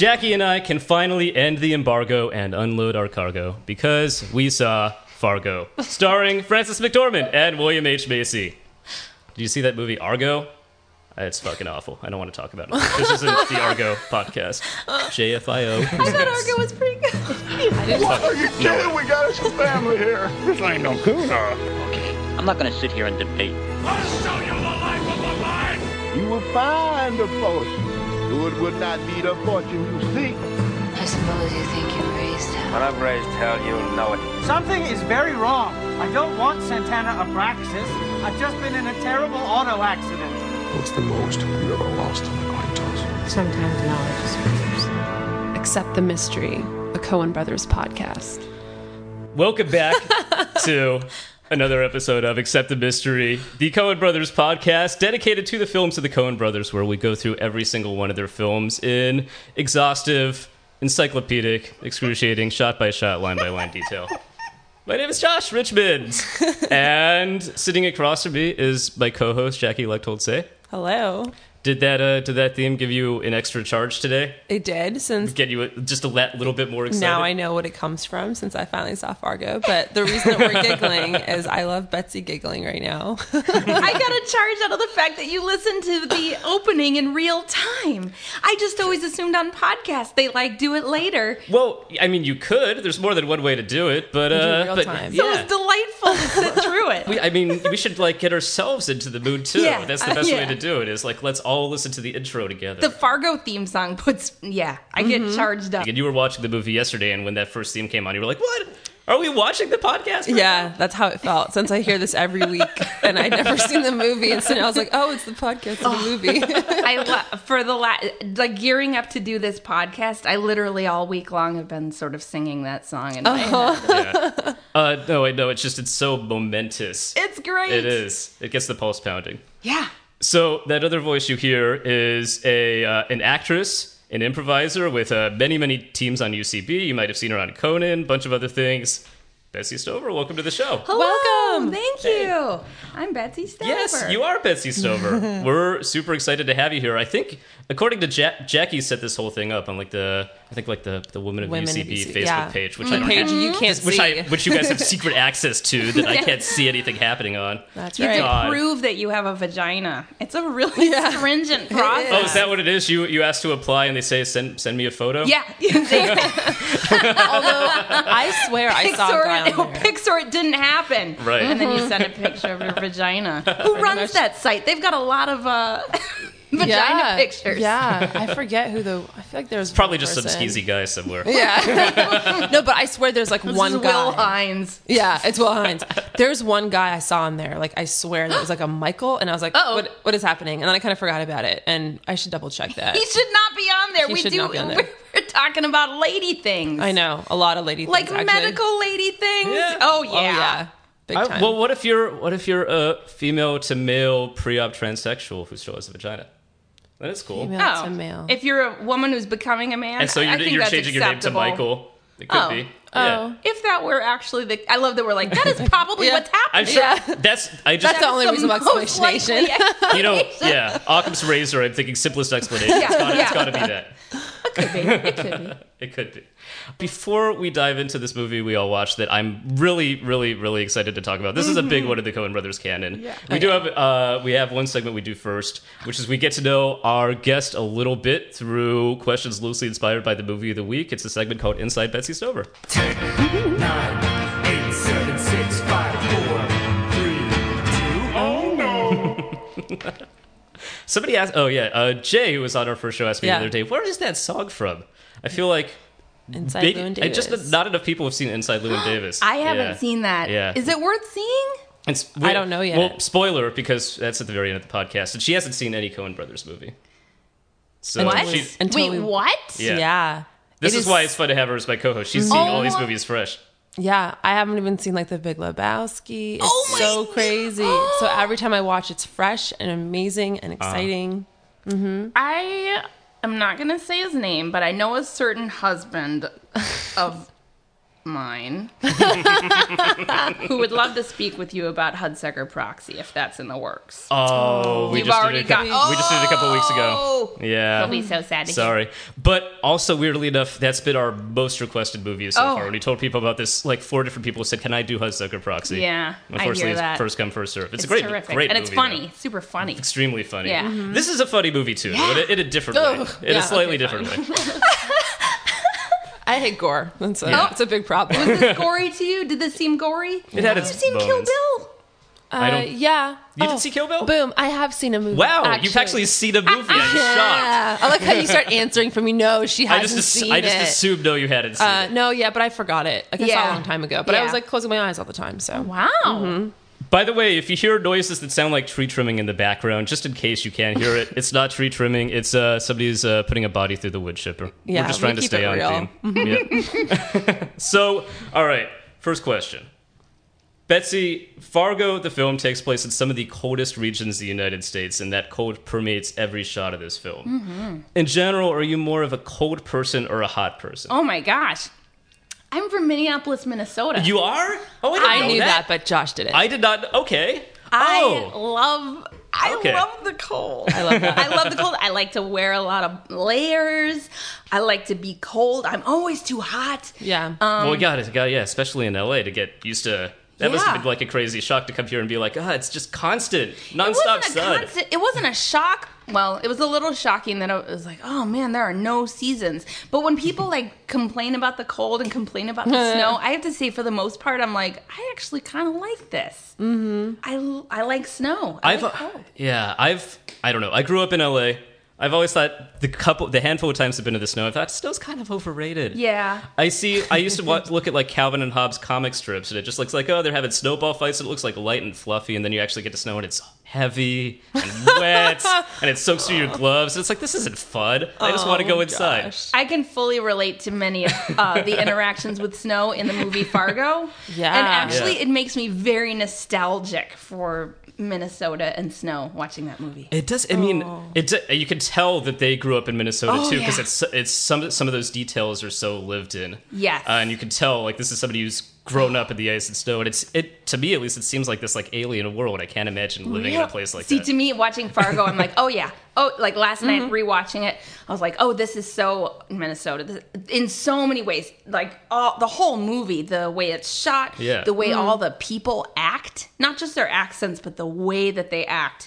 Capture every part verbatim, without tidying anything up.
Jackie and I can finally end the embargo and unload our cargo because we saw Fargo, starring Frances McDormand and William H. Macy. Did you see that movie Argo? It's fucking awful. I don't want to talk about it. This isn't the Argo podcast. J F I O. I thought Argo was pretty good. What are you kidding? No. We got us a family here. This ain't no Kuna. Okay, I'm not going to sit here and debate. I'll show you the life of a life. You will find a fortune. It would not be the fortune you seek. I suppose you think you've raised hell. When I've raised hell, you'll know it. Something is very wrong. I don't want Santana Abraxas. I've just been in a terrible auto accident. What's the most you've ever lost on a coin toss? Sometimes knowledge is fears. Accept the Mystery, a Coen Brothers podcast. Welcome back to another episode of Accept the Mystery, the Coen Brothers podcast, dedicated to the films of the Coen Brothers, where we go through every single one of their films in exhaustive, encyclopedic, excruciating, shot-by-shot, line-by-line detail. My name is Josh Richmond, and sitting across from me is my co-host, Jackie Lechtold Say. Hello. Did that uh, did that theme give you an extra charge today? It did, since... Get you a, just a let, little bit more excited? Now I know what it comes from, since I finally saw Fargo. But the reason that we're giggling is I love Betsy giggling right now. I got a charge out of the fact that you listened to the opening in real time. I just always assumed on podcasts they, like, do it later. Well, I mean, you could. There's more than one way to do it, but... Uh, real but time. So yeah. it's delightful to sit through it. We, I mean, we should, like, get ourselves into the mood, too. Yeah, That's the uh, best yeah. way to do it, is, like, let's all listen to the intro together. The Fargo theme song puts, yeah, I get Mm-hmm. charged up. And you were watching the movie yesterday, and when that first theme came on, you were like, what? Are we watching the podcast? Right Yeah, now? that's how it felt, since I hear this every week, and I'd never seen the movie, and so now I was like, oh, it's the podcast of the movie. I lo- for the la- like gearing up to do this podcast, I literally all week long have been sort of singing that song in my Uh-huh. head. Yeah. Uh, no, I know. It's just, it's so momentous. It's great. It is. It gets the pulse pounding. Yeah. So that other voice you hear is a uh, an actress, an improviser with uh, many, many teams on U C B. You might have seen her on Conan, a bunch of other things. Betsy Stover, welcome to the show. Hello. Welcome. Thank you. I'm Betsy Stover. Yes, you are Betsy Stover. We're super excited to have you here. I think, according to ja- Jackie, set this whole thing up on like the, I think like the the Women of Women U C of B U C- Facebook yeah. page, which The I don't page have, you can't which see. I which you guys have secret access to that I Yeah. can't see anything happening on. That's You right. have God. to prove that you have a vagina. It's a really Yeah. stringent process. Oh, is that what it is? You you asked to apply and they say send send me a photo? Yeah. Although, I swear I saw a guy Pixar, on there. Pixar, it didn't happen. Right. And then you send a picture of your vagina. Who runs much. that site? They've got a lot of uh, vagina yeah. pictures. Yeah, I forget who the. I feel like there's Probably one just person. some skeezy guy somewhere. Yeah. No, but I swear there's like This one is guy. Will Hines. Yeah, it's Will Hines. There's one guy I saw in there. Like I swear that was like a Michael, and I was like, Uh-oh. "What? What is happening?" And then I kind of forgot about it, and I should double check that. He should not be on there. He we should do. not be on there. We're talking about lady things. I know a lot of lady Like things, actually. medical lady things. Yeah. Oh yeah. Oh yeah, big I- time. well, what if you're what if you're a female to male pre-op transsexual who still has a vagina? That is cool. Female Oh, to male. if you're a woman who's becoming a man, And so I you're, think you're that's changing your name to acceptable. Michael. It could Oh. be. Oh. Yeah. If that were actually the, I love that we're like that is probably Yeah. what's happening. I'm sure Yeah. that's I just That's the only the reasonable most explanation. likely you know explanation. yeah Occam's razor. I'm thinking simplest explanation. Yeah, It's gotta, yeah. it's gotta be that. It could be. It could be. It could be. Before we dive into this movie we all watched that I'm really, really, really excited to talk about. This is a big one of the Coen Brothers canon. Yeah. We do have uh, we have one segment we do first, which is we get to know our guest a little bit through questions loosely inspired by the movie of the week. It's a segment called Inside Betsy Stover. Nine, eight, seven, six, five, four, three, two. Oh no! Somebody asked, oh yeah, uh, Jay, who was on our first show, asked me Yeah. the other day, where is that song from? I feel like Inside big, Llewyn I just Davis. not enough people have seen Inside Llewyn Davis. I haven't Yeah. seen that. Yeah. Is it worth seeing? It's, I don't know yet. Well, spoiler, because that's at the very end of the podcast, and she hasn't seen any Coen Brothers movie. So What? she, Until Wait, we- what? Yeah. Yeah. this It is, why it's fun to have her as my co-host. She's seen all these Oh. movies fresh. Yeah, I haven't even seen like The Big Lebowski. It's Oh my so crazy. So every time I watch, it's fresh and amazing and exciting. I am not going to say his name, but I know a certain husband of mine, who would love to speak with you about Hudsucker Proxy if that's in the works. Oh, we You've just already did it a couple, got- we just did it a couple weeks ago. Oh! Yeah. He'll be so sad to Sorry. But also, weirdly enough, that's been our most requested movie so Oh. far. When we told people about this, like four different people said, "Can I do Hudsucker Proxy?" Yeah, I Unfortunately, hear that. it's first come, first serve. It's, It's a great, terrific. great and it's movie, funny, though. super funny. Extremely funny. Yeah. Mhm. This is a funny movie too, Yeah. in, a, in a different way. Oh, in yeah, a slightly okay, different way. I hate gore. That's a, Yeah. it's a big problem. Was this gory to you? Did this seem gory? It had Have its you seen Kill moments. Bill? I Uh, don't- yeah. You Oh, didn't see Kill Bill? Boom. I have seen a movie. Wow, you've actually seen a movie. I'm shocked. Yeah. I like how you start answering for me. No, she I hasn't just, assu- seen I just it. assumed no, you hadn't seen Uh, it. no, yeah, but I forgot it. Like I saw it a Yeah. long time ago. But I Yeah. was like closing my eyes all the time. So Wow. Mm-hmm. By the way, if you hear noises that sound like tree trimming in the background, just in case you can't hear it, it's not tree trimming. It's uh, somebody's uh, putting a body through the wood chipper. Yeah, We're just we trying to keep stay it on real. theme. Yep. So, all right, first question. Betsy, Fargo, the film, takes place in some of the coldest regions of the United States, and that cold permeates every shot of this film. Mm-hmm. In general, are you more of a cold person or a hot person? Oh my gosh. I'm from Minneapolis, Minnesota. You are? Oh, I didn't I know knew that. that. but Josh did it. I did not. Okay. I oh. love I Okay. love the cold. I love that. I love the cold. I like to wear a lot of layers. I like to be cold. I'm always too hot. yeah. Um, well, we got it. Got, yeah, especially in L A to get used to. That must have Yeah. been like a crazy shock to come here and be like, ah, it's just constant, It nonstop wasn't a sun. constant. It wasn't a shock. Well, it was a little shocking that I was like, oh man, there are no seasons. But when people like complain about the cold and complain about the snow, I have to say for the most part, I'm like, I actually kind of like this. Mm-hmm. I, I like snow. I I've, like cold. yeah, I've, I don't know. I grew up in L A. I've always thought the couple, the handful of times I've been to the snow, I thought snow's kind of overrated. Yeah. I see. I used to watch, look at like Calvin and Hobbes comic strips, and it just looks like, oh, they're having snowball fights. And it looks like light and fluffy, and then you actually get to snow, and it's heavy and wet, and it soaks through your gloves. It's like, this isn't fun. I just want to go inside. Gosh. I can fully relate to many of uh, the interactions with snow in the movie Fargo. Yeah. And actually, Yeah. it makes me very nostalgic for Minnesota and snow watching that movie. It does. I mean, it. do- You can tell that they grew up in Minnesota Oh, too, because yeah. it's it's some some of those details are so lived in. Yes. uh, and you can tell like this is somebody who's grown up in the ice and snow, and it's it to me at least it seems like this like alien world. I can't imagine living in a place like See, that. to me, watching Fargo, I'm like, oh yeah. Oh, like last night rewatching it, I was like, oh, this is so Minnesota this, in so many ways. Like all the whole movie, the way it's shot, Yeah. the way all the people act, not just their accents, but the way that they act.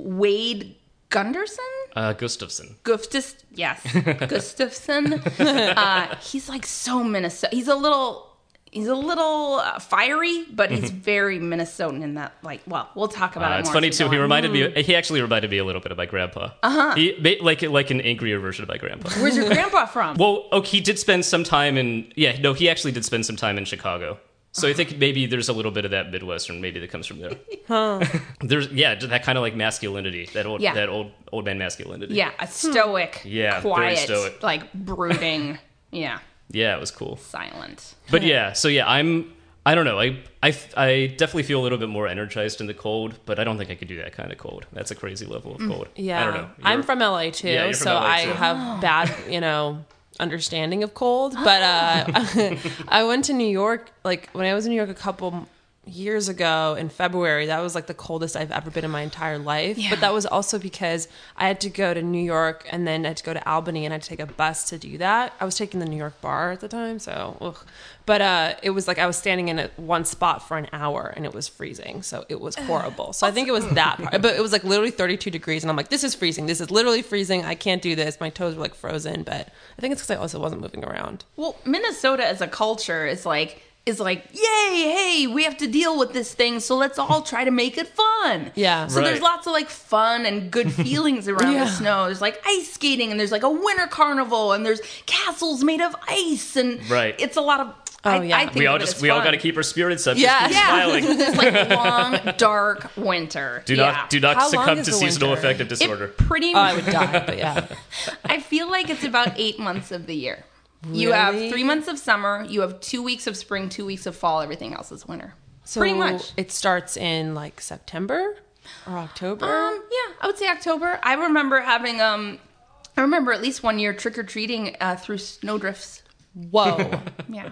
Wade Gunderson. Uh, Gustafson. Gustus, yes, Gustafson. Uh, he's like so Minnesota. He's a little, he's a little uh, fiery, but he's very Minnesotan in that. Like, well, we'll talk about Uh, it. it's more funny as we too. go He on. reminded me. He actually reminded me a little bit of my grandpa. Uh huh. He ma- like like an angrier version of my grandpa. Where's your grandpa from? Well, okay, he did spend some time in. Yeah, no, he actually did spend some time in Chicago. So I think maybe there's a little bit of that Midwestern, maybe that comes from there. There's yeah, that kind of like masculinity, that old Yeah. that old old man masculinity. Yeah, a stoic, Yeah, very quiet, stoic. like brooding. Yeah, yeah, it was cool. silent. But yeah, so yeah, I'm. I don't know. I, I, I definitely feel a little bit more energized in the cold, but I don't think I could do that kind of cold. That's a crazy level of cold. Yeah. I don't know. I'm You're- from L A too, Yeah, you're from so L A I too. have bad, you know, understanding of cold. But uh, I went to New York, like when I was in New York a couple years ago in February. That was like the coldest I've ever been in my entire life. Yeah. But that was also because I had to go to New York and then I had to go to Albany and I had to take a bus to do that. I was taking the New York bar at the time, so ugh. But uh, it was like I was standing in a, one spot for an hour and it was freezing, so it was horrible. So I think it was that part. But it was like literally thirty-two degrees and I'm like, this is freezing. This is literally freezing. I can't do this. My toes were like frozen. But I think it's because I also wasn't moving around. Well, Minnesota as a culture is like is like, yay, hey, we have to deal with this thing, so let's all try to make it fun. Yeah. So there's Right. lots of like fun and good feelings around Yeah. the snow. There's like ice skating and there's like a winter carnival and there's castles made of ice and Right. it's a lot of Oh, I, yeah. I think We all of it just as we all fun. got to keep our spirits up. Yeah. Just keep Yeah, smiling. this like long, dark winter. Do yeah. not do not How long succumb is to the seasonal winter? affective It disorder. pretty Oh, I would die, but yeah. I feel like it's about eight months of the year. You have Really? three months of summer, you have two weeks of spring, two weeks of fall, everything else is winter. So Pretty much. it starts in like September or October. Um, yeah, I would say October. I remember having, um, I remember at least one year trick or treating uh, through snowdrifts. Whoa. Yeah.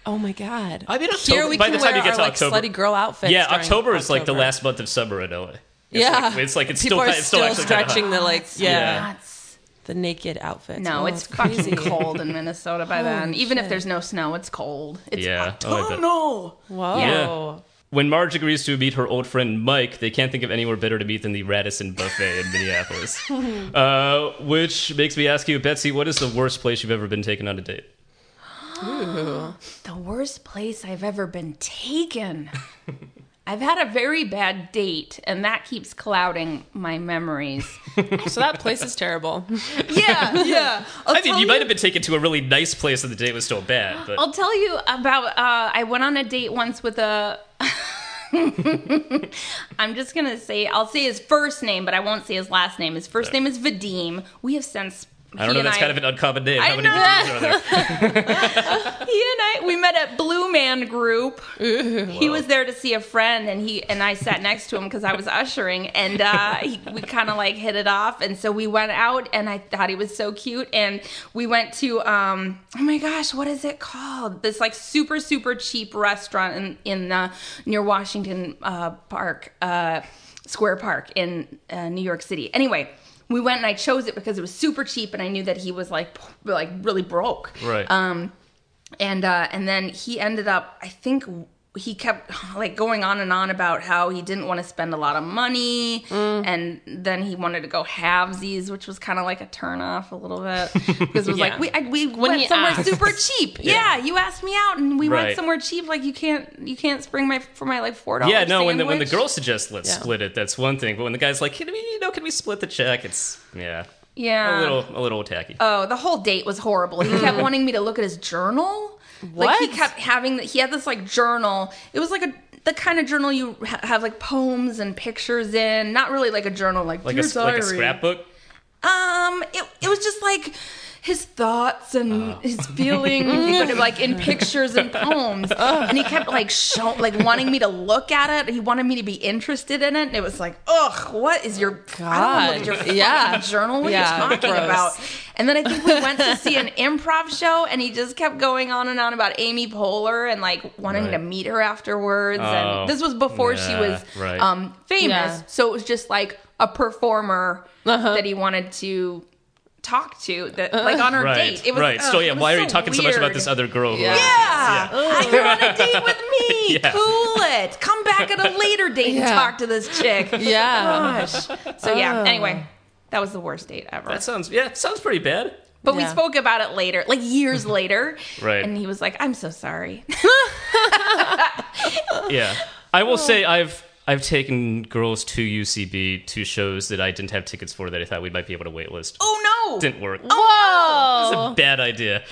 Oh my god! I mean, Here October, we by can the time wear you get our, to like, October, slutty girl outfits. yeah, during October is like the October. last month of summer in L A. It's yeah, like, it's like it's people still are it's still, still actually kinda stretching hot. the like That's yeah nuts. the naked outfits. No, Oh, it's crazy. fucking cold in Minnesota by then. Holy Even if shit. there's no snow, it's cold. It's Yeah. Oh, I bet. autumnal. Whoa. Yeah. When Marge agrees to meet her old friend Mike, they can't think of anywhere better to meet than the Radisson Buffet in Minneapolis. uh, which makes me ask you, Betsy, what is the worst place you've ever been taken on a date? Ooh. The worst place I've ever been taken. I've had a very bad date, and that keeps clouding my memories. So that place is terrible. Yeah, yeah. I'll I mean, tell you might have been taken to a really nice place and the date was still bad, but I'll tell you about. Uh, I went on a date once with a. I'm just gonna say. I'll say his first name, but I won't say his last name. His first name is Vadim. We have since. I don't know, that's kind of an uncommon name. I How many know. Vadims are there? He and I we met at Blue Man Group. He was there to see a friend, and he and I sat next to him because I was ushering, and uh, he, we kind of like hit it off, and so we went out, and I thought he was so cute, and we went to um oh my gosh, what is it called? This like super super cheap restaurant in in uh, near Washington uh, Park, uh, Square Park in uh, New York City. Anyway. We went and I chose it because it was super cheap and I knew that he was like like really broke. Right. Um, and uh, and then he ended up, I think he kept like going on and on about how he didn't want to spend a lot of money, Mm. and then he wanted to go halvesies, which was kind of like a turn off a little bit because it was Yeah. like we I, we When went he somewhere asked. super cheap. Yeah. you asked me out and we Right. went somewhere cheap. Like you can't you can't spring my for my like four dollars. Yeah, no, when the, when the sandwich. girl suggests let's Yeah. split it, that's one thing. But when the guy's like, can we, you know, can we split the check? It's, yeah, yeah a little a little tacky. Oh, the whole date was horrible. He kept wanting me to look at his journal. Like he What? kept having, he had this like journal. It was like a the kind of journal you ha- have like poems and pictures in. Not really like a journal, like like, a, Dear like a Diary. scrapbook? Um, it it was just like his thoughts and Oh. his feelings, but like in pictures and poems. And he kept like show, like wanting me to look at it. He wanted me to be interested in it. And it was like, ugh, what is your I don't know, God. your Yeah. fucking journal? What Yeah, are you talking gross. about? And then I think we went to see an improv show, and he just kept going on and on about Amy Poehler and like wanting Right. to meet her afterwards. Oh, and this was before she yeah, was right. um, famous, Yeah. so it was just like a performer Uh-huh. that he wanted to talk to, that like on her Right, date. It was, right. ugh, So, yeah, it was why are so you talking so much about weird. this other girl? Who Yeah. Yeah, Yeah. you're on a date with me. Yeah. Cool it. Come back at a later date and Yeah. talk to this chick. Yeah. Gosh. So yeah. Oh. Anyway, that was the worst date ever. That sounds, yeah, it sounds pretty bad. But we Yeah. spoke about it later, like years later. Right. And he was like, "I'm so sorry." Yeah. I will say I've I've taken girls to U C B to shows that I didn't have tickets for that I thought we might be able to wait list. Oh no! Didn't work. Whoa, It's a bad idea.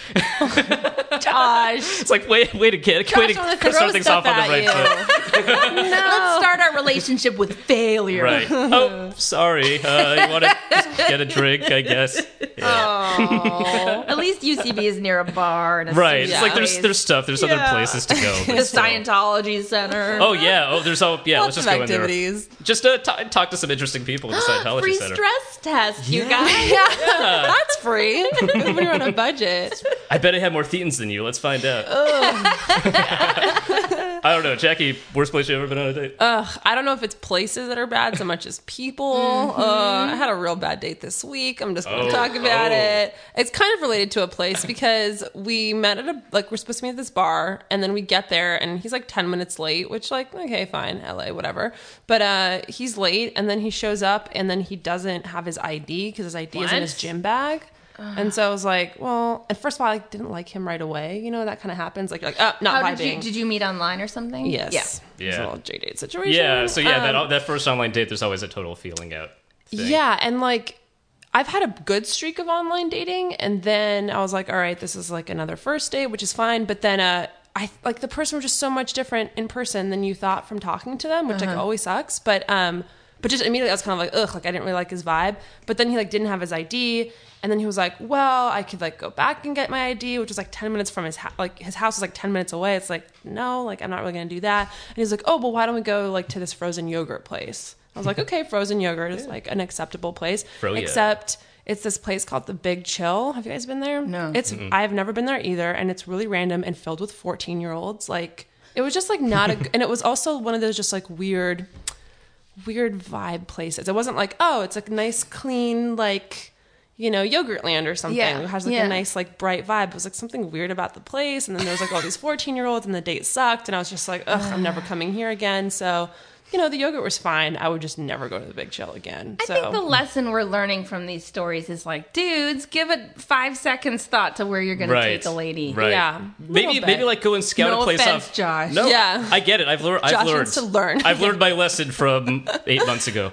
Josh. It's like, wait, wait to get, way to I wanna start throw things stuff off on the at right you. foot. Let's start our relationship with failure. Right. Oh, sorry. Uh, you want to get a drink, I guess. Yeah. At least U C B is near a bar. And a Right. sweet It's like there's place. there's stuff. There's Yeah. other places to go. the but still. Scientology Center. Oh yeah. Oh, there's all. Yeah. Lots let's just of go in there. activities. Just uh, t- talk to some interesting people at the Scientology Free Center. stress test, you guys. Yeah, that's free. When you're on a budget. I bet I have more thetans than you. Let's find out. I don't know, Jackie. Worst place you ever been on a date? Ugh, I don't know if it's places that are bad so much as people. Mm-hmm. Uh, I had a real bad date this week. I'm just going to Oh, talk about oh. it. It's kind of related to a place because we met at a, like, we're supposed to meet at this bar, and then we get there, and he's like ten minutes late, which, like, okay, fine, L A, whatever. But uh, he's late, and then he shows up, and then he doesn't have his I D because his I D is in What? his gym bag. And so I was like, well, and first of all, I didn't like him right away. You know, that kind of happens. Like, you're like, oh, not How vibing. did you did you meet online or something? Yes. Yeah. It was a little J-date situation. Yeah. So yeah, Um, that that first online date, there's always a total feeling out. Thing. Yeah, and like I've had a good streak of online dating, and then I was like, all right, this is like another first date, which is fine. But then uh, I like the person was just so much different in person than you thought from talking to them, which like always sucks. But um, but just immediately I was kind of like, ugh, like I didn't really like his vibe. But then he like didn't have his I D. And then he was like, well, I could like go back and get my I D, which was like ten minutes from his house. Like his house was like ten minutes away. It's like, no, like I'm not really going to do that. And he's like, oh, well, why don't we go like to this frozen yogurt place? I was like, okay, frozen yogurt is like an acceptable place. Fro- yeah. Except It's this place called the Big Chill. Have you guys been there? No. It's Mm-mm. I've never been there either, and it's really random and filled with fourteen year olds. Like it was just like not a, and it was also one of those just like weird, weird vibe places. It wasn't like, oh, it's like nice, clean, like, you know, Yogurtland or something. Yeah. It has like Yeah. a nice, like bright vibe. It was like something weird about the place. And then there was like all these fourteen year olds and the date sucked. And I was just like, ugh, I'm never coming here again. So, you know, the yogurt was fine. I would just never go to the Big Chill again. I so. think the lesson we're learning from these stories is like, dudes, give it five seconds thought to where you're going Right. to take a lady. Right. Yeah. Maybe little maybe bit. like go and scout No a place offense, off. Josh. No, Yeah. I get it. I've learned. I've Josh learned needs to learn. I've learned my lesson from eight months ago.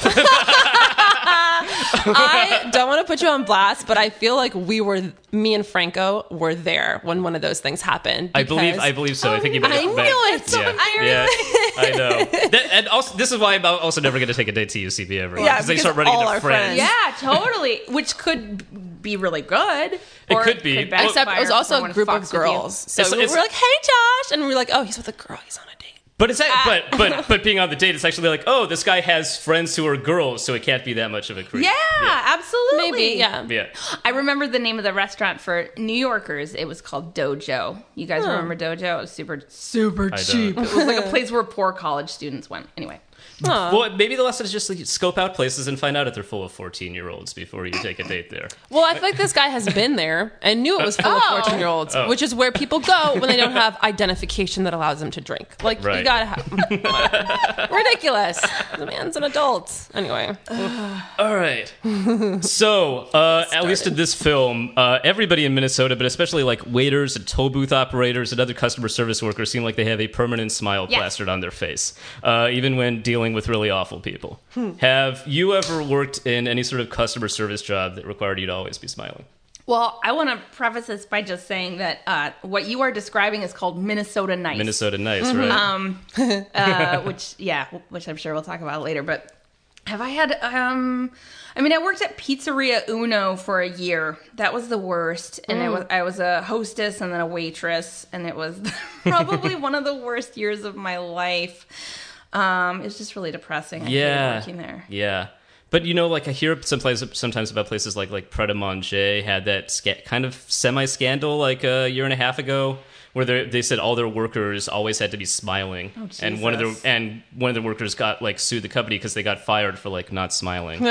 I don't want to put you on blast, but I feel like we were, me and Franco were there when one of those things happened. I believe. because- I believe so. I think you might I have knew met- it. So Yeah, I yeah, I know. That, and also, this is why I'm also never going to take a date to U C B ever. Yeah, because they because start running all into our friends. friends- Yeah, totally. Which could be really good. It or could be. backfire Except it was if also someone a group of fucks with you. girls. So It's- we it's- were like, hey, Josh. And we were like, oh, he's with a girl. He's on a date. But it's Ah. but but but being on the date, it's actually like, oh, this guy has friends who are girls, so it can't be that much of a creep. Yeah, absolutely. Maybe, yeah. Yeah. I remember the name of the restaurant for New Yorkers. It was called Dojo. You guys remember Dojo? It was super, super I cheap. don't. It was like a place where poor college students went. Anyway. Well, maybe the lesson is just like scope out places and find out if they're full of fourteen-year-olds before you take a date there. Well, I feel like this guy has been there and knew it was full of Oh. fourteen year olds, Oh. which is where people go when they don't have identification that allows them to drink. Like, Right. you gotta have. Ridiculous. The man's an adult. Anyway. All right. So, uh, at least in this film, uh, everybody in Minnesota, but especially like waiters and toll booth operators and other customer service workers, seem like they have a permanent smile Yes. plastered on their face, uh, even when dealing with really awful people. Hmm. Have you ever worked in any sort of customer service job that required you to always be smiling? Well, I want to preface this by just saying that uh, what you are describing is called Minnesota Nice. Minnesota nice, Mm-hmm. right? Um, uh, which, yeah, which I'm sure we'll talk about later. But have I had, um, I mean, I worked at Pizzeria Uno for a year. That was the worst. And it was, I was a hostess and then a waitress. And it was probably one of the worst years of my life. Um, it was just really depressing. I yeah. hated working there. Yeah. But, you know, like I hear someplace, sometimes about places like like Pret a Manger had that sca- kind of semi-scandal like a year and a half ago, where they they said all their workers always had to be smiling, Oh, and one of Jesus. their and one of the workers got like sued the company because they got fired for like not smiling.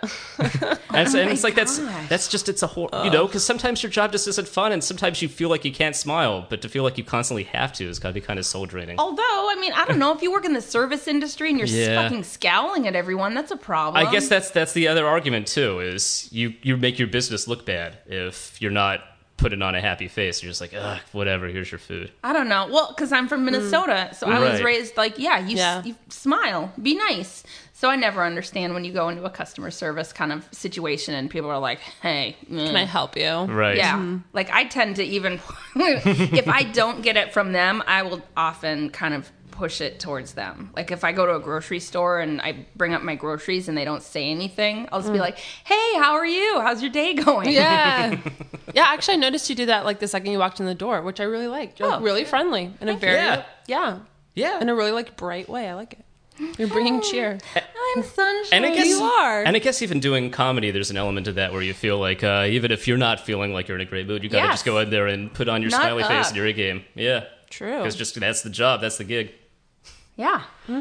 And, so, and it's like that's gosh. that's just it's a whole you know because sometimes your job just isn't fun, and sometimes you feel like you can't smile, but to feel like you constantly have to has got to be kind of soul draining. Although, I mean, I don't know if you work in the service industry and you're Yeah. fucking scowling at everyone, that's a problem. I guess that's that's the other argument too. Is you you make your business look bad if you're not putting on a happy face. You're just like, ugh, whatever. Here's your food. I don't know. Well, because I'm from Minnesota, so I was Right. raised like, yeah, you, Yeah. s- you smile, be nice. So I never understand when you go into a customer service kind of situation and people are like, hey, mm. Can I help you? Right. Yeah. Like I tend to even, if I don't get it from them, I will often kind of push it towards them. Like if I go to a grocery store and I bring up my groceries and they don't say anything, I'll just be like, hey, how are you? How's your day going? Yeah. Yeah, actually, I noticed you do that like the second you walked in the door, which I really liked. You're like, Oh. really friendly in a very, Yeah. yeah. Yeah. In a really like bright way. I like it. You're bringing cheer. I'm sunshine. And I guess You are. And I guess even doing comedy, there's an element of that where you feel like uh, even if you're not feeling like you're in a great mood, you gotta Yes. just go in there and put on your Nut smiley face up. and you're a game. Yeah. True. Because just that's the job. That's the gig. Yeah.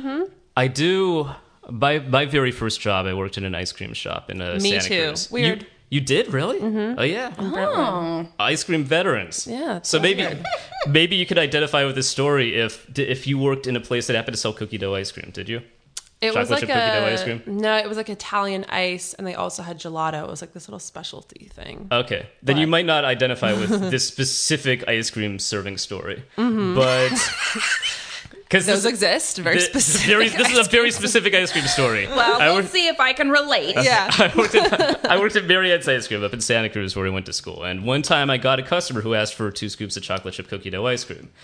I do. By my very first job, I worked in an ice cream shop in uh, Me Santa too. Cruz. Weird. You, you did really? Mm-hmm. Oh yeah. Oh. Ice cream veterans. Yeah, it's So so maybe weird. maybe you could identify with this story if if you worked in a place that happened to sell cookie dough ice cream. Did you? It Chocolate was like chip cookie dough a, ice cream? No, it was like Italian ice, and they also had gelato. It was like this little specialty thing. Okay, then But- you might not identify with this specific ice cream serving story, but because Those exist. Very This, specific. very, this is ice a very cream. specific ice cream story. Well, I we'll worked, see if I can relate. Yeah. I worked at I worked at Marriott's Ice Cream up in Santa Cruz where we went to school, and one time I got a customer who asked for two scoops of chocolate chip cookie dough ice cream.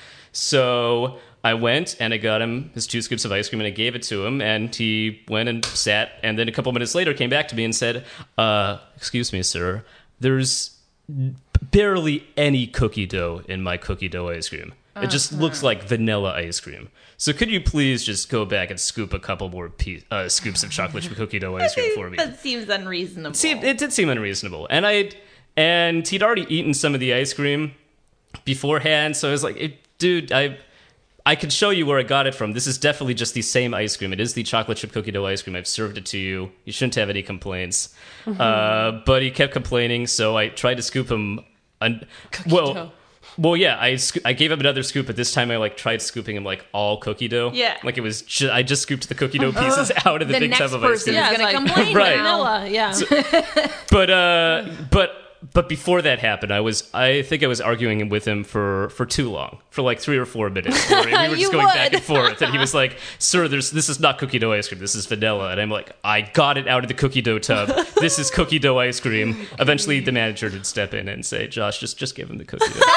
So I went and I got him his two scoops of ice cream and I gave it to him, and he went and sat, and then a couple minutes later came back to me and said, uh, "Excuse me, sir, there's barely any cookie dough in my cookie dough ice cream." It just looks like vanilla ice cream. So could you please just go back and scoop a couple more piece, uh, scoops of chocolate chip cookie dough ice cream for me? That seems unreasonable. See, it did seem unreasonable, and I and he'd already eaten some of the ice cream beforehand, so I was like, it, dude, I. I can show you where I got it from. This is definitely just the same ice cream. It is the chocolate chip cookie dough ice cream. I've served it to you. You shouldn't have any complaints. Mm-hmm. Uh, but he kept complaining, so I tried to scoop him. Un- well, dough. well, yeah. I sco- I gave him another scoop, but this time I like tried scooping him like all cookie dough. Yeah, like it was. Ju- I just scooped the cookie dough pieces out of the, the big next tub of ice person cream. is Yeah, going it's to like, complain Right. now. Vanilla, yeah. But uh, but. But before that happened, I was I think I was arguing with him for, for too long, for like three or four minutes. Where we were just You going would. back and forth, and he was like, "Sir, there's this is not cookie dough ice cream. This is vanilla." And I'm like, "I got it out of the cookie dough tub. This is cookie dough ice cream." Eventually, the manager would step in and say, "Josh, just just give him the cookie dough."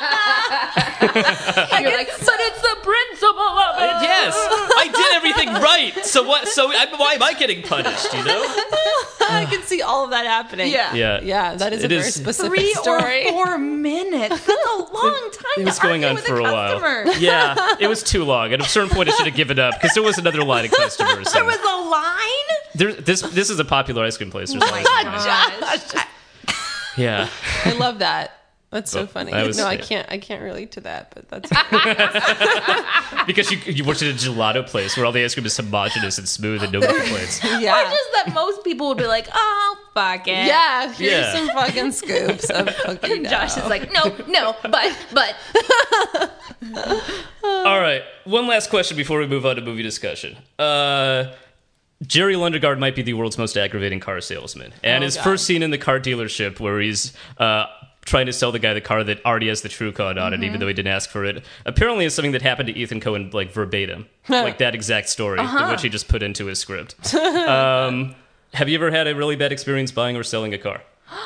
You're like, but it's the principle of it. Yes, I did everything right. So what? So I, why am I getting punished? You know? I can see all of that happening. Yeah. Yeah, Yeah, that is It a very is- specific Three story. or four minutes. That's a long time It was to going argue on with for a a while. customer. Yeah, it was too long. At a certain point, I should have given up because there was another line of customers. There was a line? There, this this is a popular ice cream place. There's Oh lots my of them. gosh. Yeah. I love that. That's so Well, funny. I was- no, I yeah. can't. I can't relate to that. But that's Because you you worked at a gelato place where all the ice cream is homogenous and smooth and nobody complains. Or yeah. just that most people would be like, oh, fuck it. Yeah, here's Yeah. some fucking scoops of cookie And dough. Josh is like, no, no, but, but. All right, one last question before we move on to movie discussion. Uh, Jerry Lundegaard might be the world's most aggravating car salesman, and Oh, his God. first scene in the car dealership where he's uh, trying to sell the guy the car that already has the True Code on Mm-hmm. it, even though he didn't ask for it, apparently is something that happened to Ethan Coen, like verbatim, like that exact story, Uh-huh. which he just put into his script. um, have you ever had a really bad experience buying or selling a car?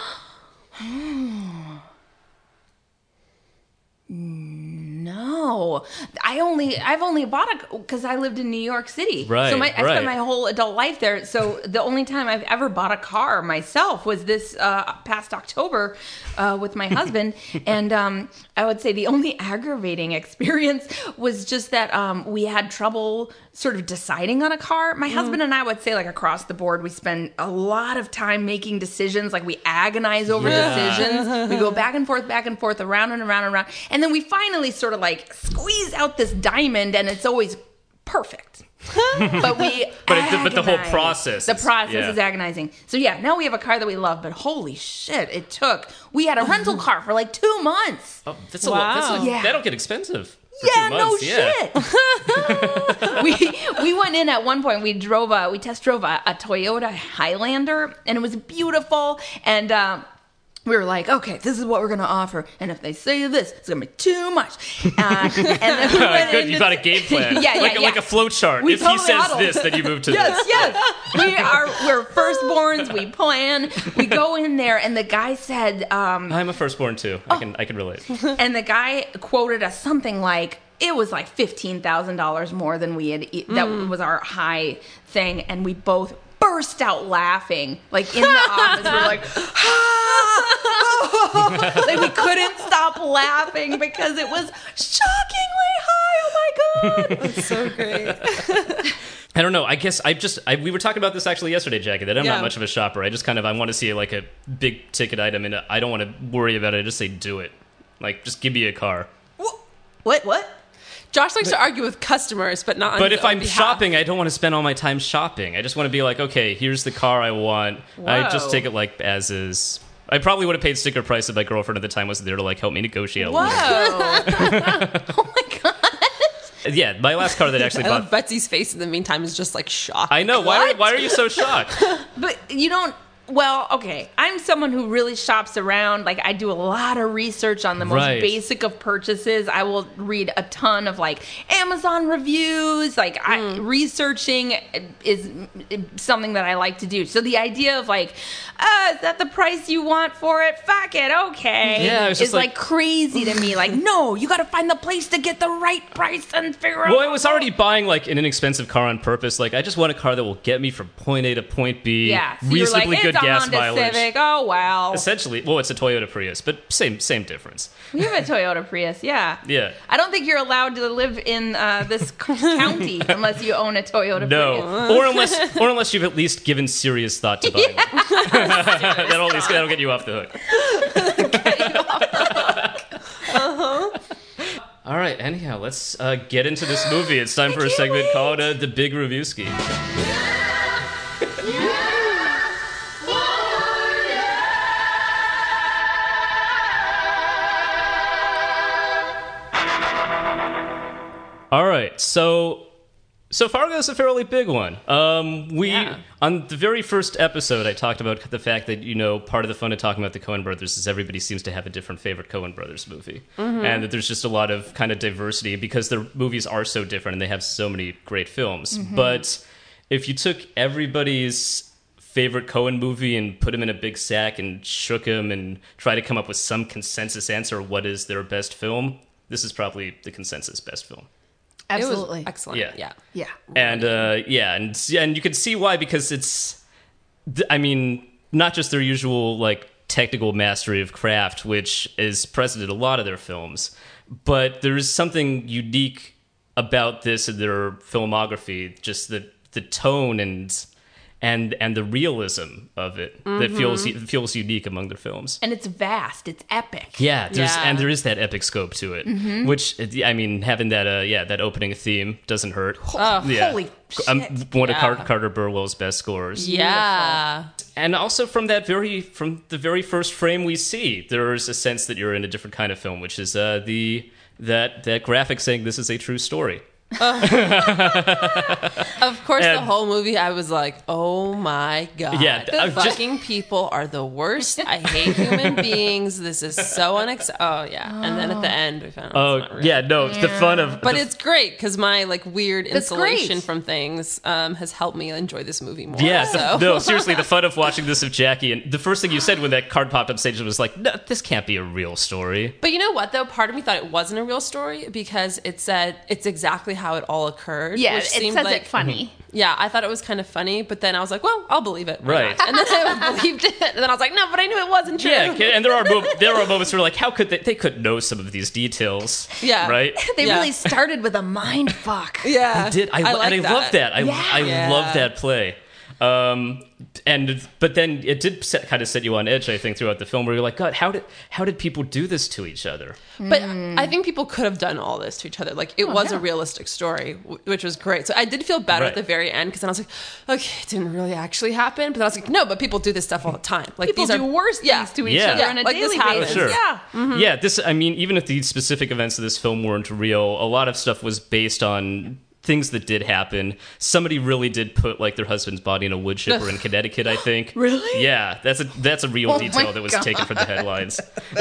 No, I only I've only bought a because I lived in New York City, Right, So my, I right. spent my whole adult life there. So the only time I've ever bought a car myself was this uh, past October uh, with my husband, and um, I would say the only aggravating experience was just that um, we had trouble sort of deciding on a car. My husband and I would say like across the board, we spend a lot of time making decisions. Like we agonize over Yeah. decisions. We go back and forth, back and forth, around and around and around, and then we finally sort of like squeeze out this diamond, and it's always perfect. But we, But it- but the whole agonize. process the is- process yeah. is agonizing. So yeah, now we have a car that we love, but holy shit, it took. We had a rental car for like two months. Oh, that's a lot. That's Wow. a, Yeah. That'll get expensive. For Yeah, two no months. Yeah. shit. we we went in at one point. We drove a we test drove a, a Toyota Highlander, and it was beautiful. And um, we were like, okay, this is what we're gonna offer. And if they say this, it's gonna be too much. Uh, and then we went Good, in you to- got a game plan. yeah, yeah, like, a, yeah. like a flow chart. We if he totally says huddled. this, then you move to Yes, this. yes. We are we're firstborns. We plan. We go in there, and the guy said, um, I'm a firstborn too. I can I can relate. and the guy quoted us something like it was like fifteen thousand dollars more than we had. E- that was our high thing, and we both burst out laughing, like in the office. We're like, ah! Like we couldn't stop laughing because it was shockingly high. Oh my god! That's so great. I don't know. I guess I just I, we were talking about this actually yesterday, Jackie. That I'm Yeah. not much of a shopper. I just kind of I want to see like a big ticket item, and I don't want to worry about it. I just say do it. Like just give me a car. What? What? Josh likes to argue with customers, but not on But his if own I'm behalf. shopping, I don't want to spend all my time shopping. I just want to be like, okay, here's the car I want. I just Whoa. take it like as is. I probably would have paid sticker price if my girlfriend at the time wasn't there to like help me negotiate. A Whoa! little. Oh my god! Yeah, my last car that I actually I bought. love Betsy's face in the meantime is just like shocked. I know. Why are, What? why are you so shocked? But you don't. Well, okay. I'm someone who really shops around. Like I do a lot of research on the most Right. basic of purchases. I will read a ton of like Amazon reviews. Like I, researching is something that I like to do. So the idea of like, uh, is that the price you want for it? Fuck it, okay. Yeah, it's just is like, like- crazy to me. Like no, you got to find the place to get the right price and figure out. Well, I was already buying like an inexpensive car on purpose. Like I just want a car that will get me from point A to point B. Yeah, so you're reasonably like, good It's a gas Honda mileage. Civic. Oh, wow. Essentially, well, it's a Toyota Prius, but same same difference. We have a Toyota Prius, yeah. Yeah. I don't think you're allowed to live in uh, this county unless you own a Toyota No, Prius. or unless or unless you've at least given serious thought to buying one. that'll at least that'll get you off the hook. Uh-huh. All right. Anyhow, let's uh, get into this movie. It's time for a segment called uh, the Big Review Ski. All right, so so Fargo's a fairly big one. Um, we Yeah. on the very first episode, I talked about the fact that, you know, part of the fun of talking about the Coen brothers is everybody seems to have a different favorite Coen brothers movie, Mm-hmm. and that there's just a lot of kind of diversity because their movies are so different and they have so many great films. Mm-hmm. But if you took everybody's favorite Coen movie and put them in a big sack and shook them and try to come up with some consensus answer, what is their best film? This is probably the consensus best film. Absolutely. It was excellent. Yeah. Yeah. Yeah. And uh, yeah, and and you can see why, because it's, th- I mean, not just their usual like technical mastery of craft, which is present in a lot of their films, but there's something unique about this in their filmography, just the the tone and and and the realism of it that feels feels unique among their films. And it's vast. It's epic. Yeah, there's Yeah. and there is that epic scope to it, which I mean, having that uh, yeah that opening theme doesn't hurt. Oh, yeah. holy Um, shit. one of Yeah. Car- Carter Burwell's best scores. Yeah. And also from that very from the very first frame we see, there's a sense that you're in a different kind of film, which is uh, the that that graphic saying this is a true story. Of course, the And- whole movie, I was like, "Oh my god, Yeah, the I'm just- fucking people are the worst. I hate human beings. This is so unacceptable." Oh yeah, and then at the end, we found. out Oh it's not real. yeah, no, the fun of But the, it's great because my like weird That's insulation great. from things um, has helped me enjoy this movie more. yeah, so. no, seriously, the fun of watching this of Jackie, and the first thing you said when that card popped up stage was like, no, this can't be a real story. But you know what, though? Part of me thought it wasn't a real story because it said it's exactly how it all occurred. Yeah, which it seemed says like, it funny. Yeah, I thought it was kind of funny, but then I was like, well, I'll believe it. Why Right. not? And then I believed it. And then I was like, no, but I knew it wasn't true. Yeah, and there are mo- there are moments where like, how could they? They could know some of these details. Yeah. right. They Yeah. really started with a mind fuck. Yeah. I did. I, like and I love that. I Yeah. I Yeah. love that play. Um, and but then it did set, kind of set you on edge, I think, throughout the film, where you're like, God, how did how did people do this to each other? But I think people could have done all this to each other. Like, it was a realistic story, w- which was great. So I did feel better Right. at the very end because then I was like, okay, it didn't really actually happen. But then I was like, no, but people do this stuff all the time. Like, People these do are worse yeah. things to each Yeah. other Yeah, on a like this daily happens. basis. Sure. Yeah. Yeah, this. I mean, even if the specific events of this film weren't real, a lot of stuff was based on things that did happen. Somebody really did put like their husband's body in a wood chipper in Connecticut, I think. Really? Yeah, that's a that's a real Oh detail my that was God. taken from the headlines.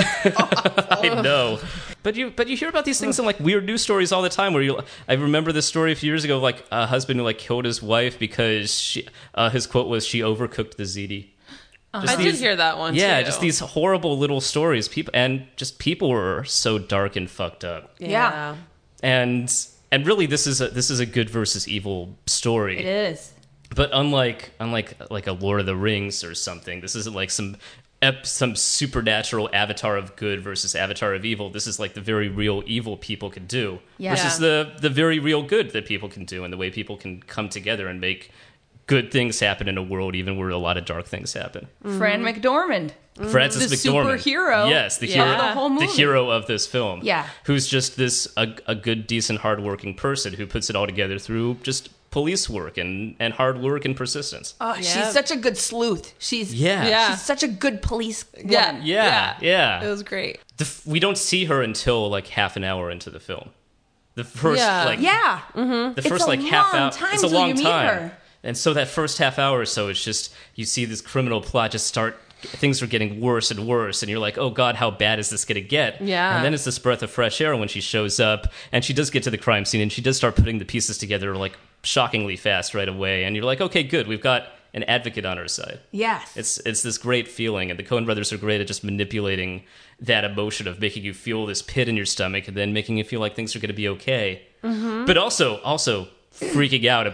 I know. But you but you hear about these things in like weird news stories all the time where you I remember this story a few years ago of like a husband who like killed his wife because she uh, his quote was she overcooked the ziti. Just I did hear that one, Yeah, too. just these horrible little stories. People and just people were so dark and fucked up. Yeah. And and really, this is a this is a good versus evil story. It is. But unlike unlike like a Lord of the Rings or something, this isn't like some ep- some supernatural avatar of good versus avatar of evil. This is like the very real evil people can do Yeah. versus the the very real good that people can do, and the way people can come together and make good things happen in a world even where a lot of dark things happen. Fran McDormand. Francis The McDormand, superhero. yes, the Yeah. hero, The whole movie. the hero of this film, Yeah. who's just this a, a good, decent, hardworking person who puts it all together through just police work and, and hard work and persistence. Oh, Yeah. she's such a good sleuth. She's Yeah. Yeah. She's such a good police woman. Yeah. Yeah, yeah. It was great. The f- we don't see her until like half an hour into the film. The first Yeah. like Yeah. the It's first a like half long hour. time It's a till long you meet time. her. And so that first half hour or so, it's just you see this criminal plot just start. Things are getting worse and worse, and you're like, "Oh God, how bad is this going to get?" Yeah. And then it's this breath of fresh air when she shows up, and she does get to the crime scene, and she does start putting the pieces together like shockingly fast right away. And you're like, "Okay, good, we've got an advocate on our side." Yes. It's it's this great feeling, and the Coen brothers are great at just manipulating that emotion of making you feel this pit in your stomach, and then making you feel like things are going to be okay, Mm-hmm. but also also freaking out about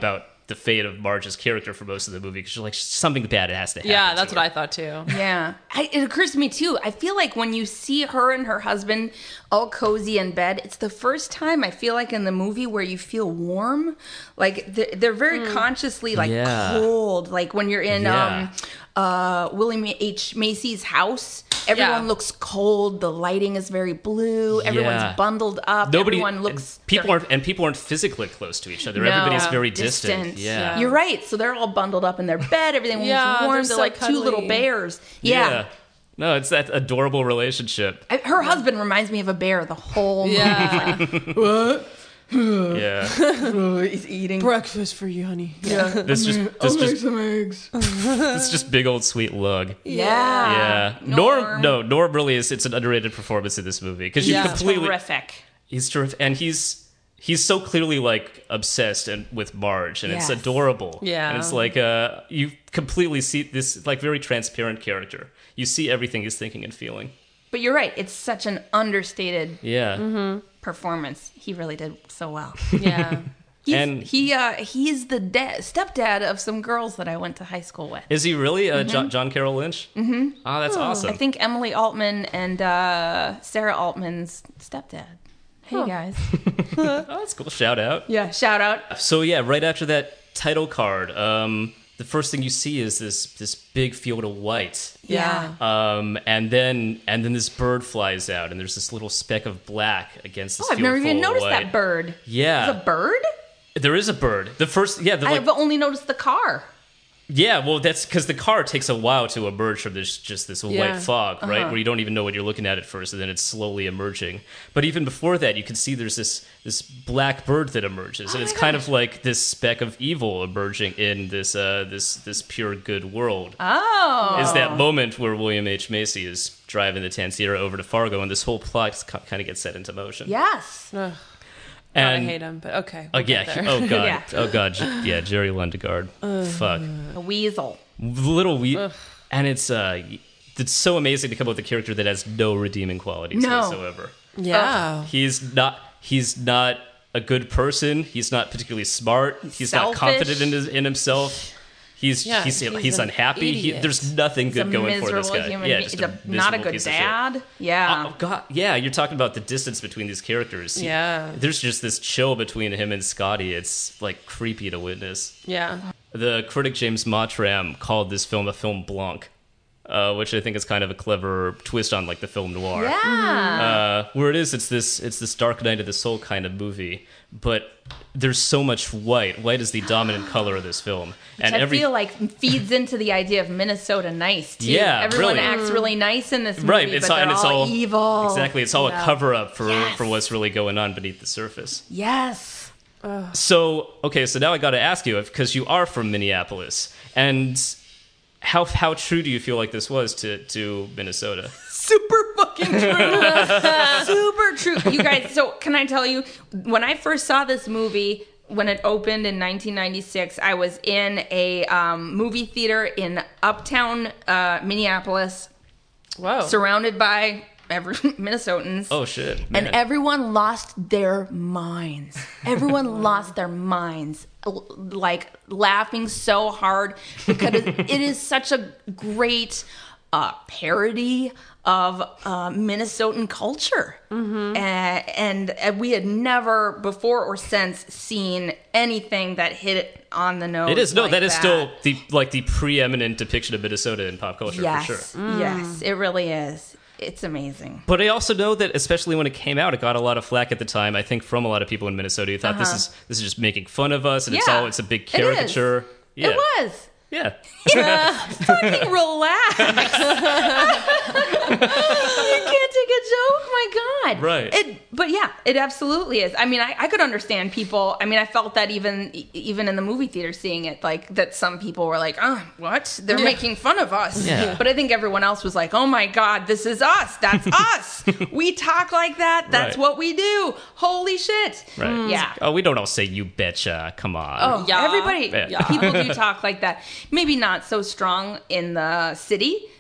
the fate of Marge's character for most of the movie, because you're like, something bad has to happen. Yeah, to that's her. what I thought too. Yeah. I, it occurs to me, too. I feel like when you see her and her husband all cozy in bed, it's the first time I feel like in the movie where you feel warm. Like, they're, they're very consciously, like, Yeah. cold. Like, when you're in Yeah. um, uh, William H. Macy's house, everyone Yeah. looks cold. The lighting is very blue. Everyone's Yeah. bundled up. Nobody, Everyone looks... and people they're- aren't, and people aren't physically close to each other. No. Everybody's very distant. Yeah. You're right. So they're all bundled up in their bed. Everything Yeah, was warm. they're They're, so like two cuddly. little bears. Yeah. No, it's that adorable relationship. I, her husband reminds me of a bear the whole movie. Yeah. What? Yeah. He's eating Breakfast for you, honey. Yeah. This just this just some eggs. this just big old sweet lug. Yeah. Yeah. Norm. Norm. No, Norm really is. It's an underrated performance in this movie because you Yeah. completely. Terrific. He's terrific, and he's he's so clearly like obsessed and with Marge, and Yes. it's adorable. Yeah. And it's like uh, you completely see this like very transparent character. You see everything he's thinking and feeling. But you're right. It's such an understated Yeah. performance. He really did so well. Yeah. He's, And- he uh, he's the da- stepdad of some girls that I went to high school with. Is he really uh, John, John Carroll Lynch? Mm-hmm. Oh, that's awesome. I think Emily Altman and uh, Sarah Altman's stepdad. Hey guys. Oh, that's cool. Shout out. Yeah. Shout out. So yeah, right after that title card, um, the first thing you see is this this big field of white. Yeah. Um, and then and then this bird flies out, and there's this little speck of black against this Oh, I've field never full even of noticed white. that bird. Yeah, It's a bird? there is a bird. The first, yeah, the, like, I've only noticed the car. yeah. Well, that's because the car takes a while to emerge from this just this Yeah. white fog, right, Uh-huh. where you don't even know what you're looking at at first, and then it's slowly emerging. But even before that, you can see there's this this black bird that emerges, and Oh it's my kind gosh. of like this speck of evil emerging in this uh, this this pure good world. Oh. Is that moment where William H. Macy is driving the Tansiera over to Fargo, and this whole plot kind of gets set into motion. Yes. Ugh, and I hate him, but okay. Oh we'll yeah, get he- there. oh god, Yeah. oh god, J- yeah, Jerry Lundegaard. Fuck, A weasel. little we, and it's uh, it's so amazing to come up with a character that has no redeeming qualities No. whatsoever. Yeah. He's not. He's not a good person. He's not particularly smart. He's not selfish. confident in his, in himself. He's Yeah, he's he's he's, an unhappy. He, idiot. there's nothing He's good a going for this miserable guy. human yeah, being. just He's a, not a miserable good piece of shit. dad. Yeah. Oh god, yeah, you're talking about the distance between these characters. He- Yeah. there's just this chill between him and Scotty. It's like creepy to witness. Yeah. The critic James Mottram called this film a film blanc, uh, which I think is kind of a clever twist on like the film noir. yeah. Uh, where it is, it's this it's this Dark Night of the Soul kind of movie, but there's so much white. White is the dominant color of this film, and I every feel like feeds into the idea of Minnesota nice too. Yeah, everyone really. acts really nice in this movie, right, it's but all, they're and it's all, all evil. Exactly, it's all Yeah. a cover up for Yes. for what's really going on beneath the surface. Yes. So, okay, so now I got to ask you, because you are from Minneapolis, and how how true do you feel like this was to, to Minnesota? Super fucking true. Super true. You guys, so can I tell you, when I first saw this movie, when it opened in nineteen ninety-six, I was in a um, movie theater in uptown uh, Minneapolis, Whoa. surrounded by every Minnesotans. Oh shit! And man. everyone lost their minds. Everyone lost their minds, l- like laughing so hard because it, it is such a great uh, parody of uh, Minnesotan culture. Mm-hmm. Uh, and, and we had never before or since seen anything that hit it on the nose. It is no, like that is still the like the preeminent depiction of Minnesota in pop culture yes, for sure. yes, it really is. It's amazing. But I also know that, especially when it came out, it got a lot of flack at the time. I think from a lot of people in Minnesota who thought this is this is just making fun of us, and it's Uh-huh. Yeah, all it's a big it is. caricature. Yeah, It was. Yeah. Fucking relax. You can't take a joke, my God. Right. It, but yeah, it absolutely is. I mean, I, I could understand people. I mean, I felt that even even in the movie theater, seeing it, like that some people were like, "Oh, what? They're making fun of us." Yeah. But I think everyone else was like, "Oh my God, this is us. That's us. We talk like that. That's Right. what we do. Holy shit." Right. Yeah. Oh, we don't all say "you betcha." Come on. Oh, Yeah. everybody, Yeah. people do talk like that. Maybe not so strong in the city,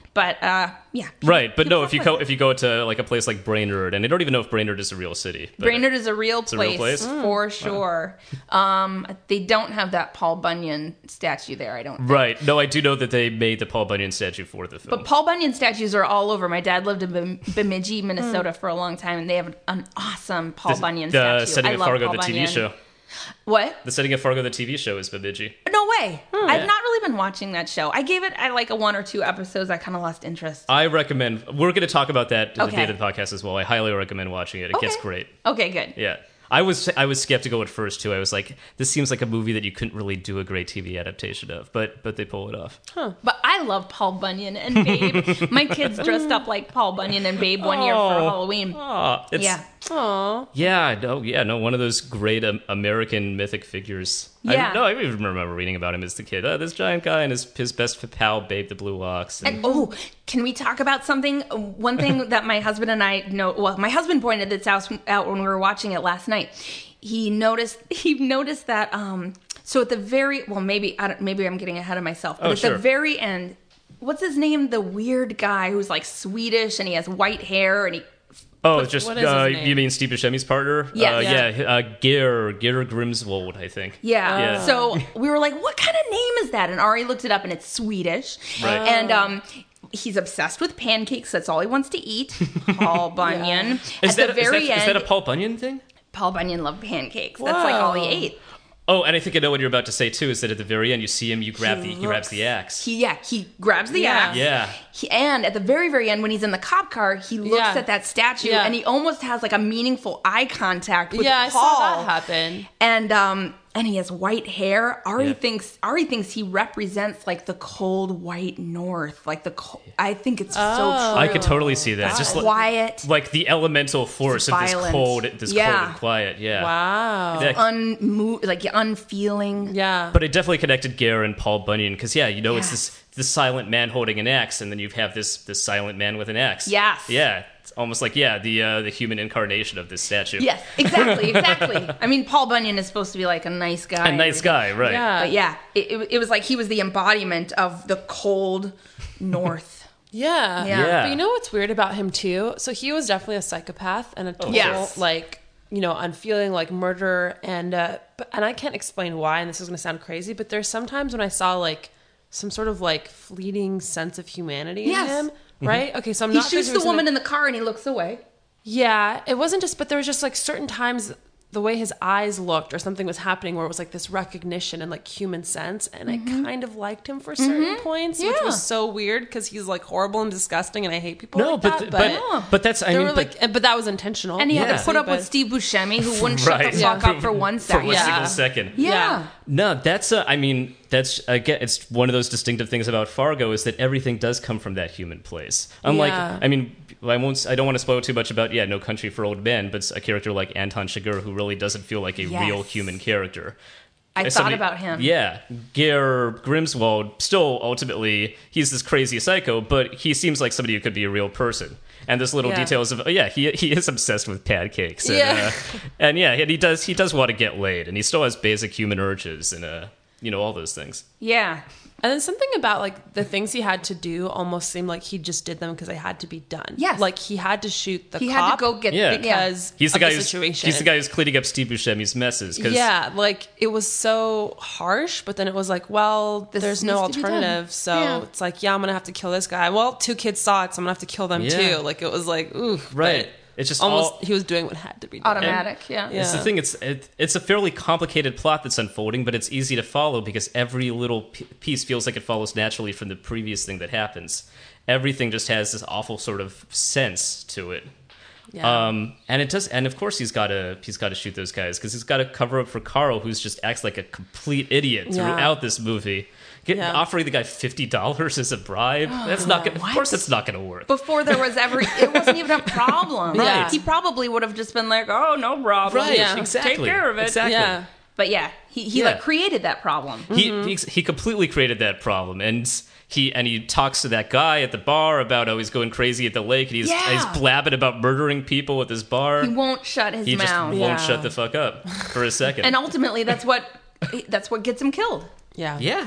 But uh, yeah, Right, but no, people if you fuck go with it. if you go to like a place like Brainerd, and I don't even know if Brainerd is a real city. But Brainerd is a real It's a real place, place? for sure. Um, they don't have that Paul Bunyan statue there. I don't. Think. Right. No, I do know that they made the Paul Bunyan statue for the film. But Paul Bunyan statues are all over. My dad lived in Bem- Bemidji, Minnesota, for a long time, and they have an awesome Paul the, Bunyan the statue. setting I of love Fargo, Paul the T V Bunyan. show. What? The setting of Fargo, the T V show, is Bemidji. No way. I've Yeah. not really been watching that show. I gave it I like a one or two episodes. I kind of lost interest. I recommend. We're going to talk about that at the Okay. end of the podcast as well. I highly recommend watching it. It Okay. gets great. Okay, good. Yeah. I was I was skeptical at first too. I was like, this seems like a movie that you couldn't really do a great T V adaptation of, but but they pull it off. But I love Paul Bunyan and Babe. My kids dressed up like Paul Bunyan and Babe one year for Oh. Halloween. Ah, it's, Yeah. Aw. Yeah, no, yeah, no, one of those great um, American mythic figures. Yeah. I, no, I even remember reading about him as the kid. Uh, this giant guy and his his best pal, Babe the Blue Ox. And, And oh, can we talk about something? One thing that my husband and I know. Well, my husband pointed this out, out when we were watching it last night. He noticed. He noticed that. Um, so at the very well, maybe I don't, maybe I'm getting ahead of myself. But Oh, at sure. the very end, what's his name? The weird guy who's like Swedish and he has white hair and he. oh, just what is his uh, name? you mean Steve Buscemi's partner? Yeah. uh, Yeah. yeah, uh, Geir Geir Grimsvold, I think. Yeah. Yeah. So we were like, what kind of name is that? And Ari looked it up and it's Swedish. Right. And um, he's obsessed with pancakes. That's all he wants to eat. Paul Bunyan. Is At that, the is, very that, end, is that a Paul Bunyan thing? Paul Bunyan loved pancakes. That's like all he Whoa. ate. Oh, and I think I know what you're about to say too. Is that at the very end you see him, you grab the he grabs the axe. He yeah, he grabs the Yeah. axe. Yeah. He, and at the very, very end, when he's in the cop car, he looks Yeah. at that statue Yeah. and he almost has like a meaningful eye contact with Yeah, I Paul. saw that happen. And um and he has white hair. Ari Yeah. thinks Ari thinks he represents like the cold white north, like the cold, I think it's so Oh. true. I could totally see that. Just like, quiet, like the elemental force of this violent. cold, this Yeah. cold and quiet. Yeah. Wow. That- unmo- like unfeeling. Yeah. But it definitely connected Geir and Paul Bunyan because yeah, you know, it's Yes. this this silent man holding an axe, and then you have this this silent man with an axe. Yes. Yeah. It's almost like yeah, the uh, the human incarnation of this statue. Yes, exactly, exactly. I mean, Paul Bunyan is supposed to be like a nice guy. A nice guy, right? Yeah. But yeah, it, it, it was like he was the embodiment of the cold north. Yeah. Yeah. Yeah. But you know what's weird about him too? So he was definitely a psychopath and a total Yes. like, you know, unfeeling like murderer and uh but, and I can't explain why, and this is going to sound crazy, but there's sometimes when I saw like some sort of like fleeting sense of humanity Yes. in him, right? Okay, so I'm He not shoots sure the he was woman in in the car and he looks away. Yeah, it wasn't just, but there was just like certain times the way his eyes looked or something was happening where it was like this recognition and like human sense, and I kind of liked him for certain points, which Mm-hmm. Yeah. was so weird because he's like horrible and disgusting, and I hate people No, like but that. but But, but, that's I there mean, were but, like, and- but that was intentional. And he had Yeah. to put up with But- Steve Buscemi, who wouldn't shut Right. the fuck Yeah. up for one for second. one Yeah. single second. Yeah. Yeah. No, that's a, I mean, that's again, it's one of those distinctive things about Fargo is that everything does come from that human place. Unlike, Yeah. I mean, I won't, I don't want to spoil too much about, yeah, No Country for Old Men, but a character like Anton Chigurh who really doesn't feel like a Yes. real human character. I As thought somebody- about him. Yeah, Geir Grimswald, still ultimately, he's this crazy psycho, but he seems like somebody who could be a real person. And this little Yeah. details of, oh, yeah, he he is obsessed with pancakes. And, Yeah. uh, and yeah, and he does he does want to get laid, and he still has basic human urges and, uh, you know, all those things. Yeah. And then something about like the things he had to do almost seemed like he just did them because they had to be done. Yes. like he had to shoot the He cop had to go get Yeah. because He's the of guy the who's situation. he's the guy who's cleaning up Steve Buscemi's messes. 'Cause Yeah, like it was so harsh, but then it was like, well, This there's no needs to be done. alternative, so Yeah. it's like, yeah, I'm gonna have to kill this guy. Well, two kids saw it, so I'm gonna have to kill them Yeah. too. Like it was like, ooh, Right. but It's just almost all- he was doing what had to be done. Automatic. Yeah. Yeah. It's the thing. It's it, it's a fairly complicated plot that's unfolding, but it's easy to follow because every little p- piece feels like it follows naturally from the previous thing that happens. Everything just has this awful sort of sense to it. Yeah. Um, and it does, and of course he's got to he's got to shoot those guys because he's got to cover up for Carl, who's just acts like a complete idiot Yeah. throughout this movie. Get, Yeah. Offering the guy fifty dollars as a bribe. That's not gonna, of course that's not going to work. Before there was ever, it wasn't even a problem. Right. He probably would have just been like, "Oh, no problem. Right, Yeah. exactly. Take care of it." Exactly. Yeah. But yeah, he he Yeah. like created that problem. He, he he completely created that problem, and he and he talks to that guy at the bar about how he's going crazy at the lake, and he's Yeah. he's blabbing about murdering people at this bar. He won't shut his He just mouth. won't Yeah. shut the fuck up for a second. And ultimately, that's what that's what gets him killed. yeah, yeah,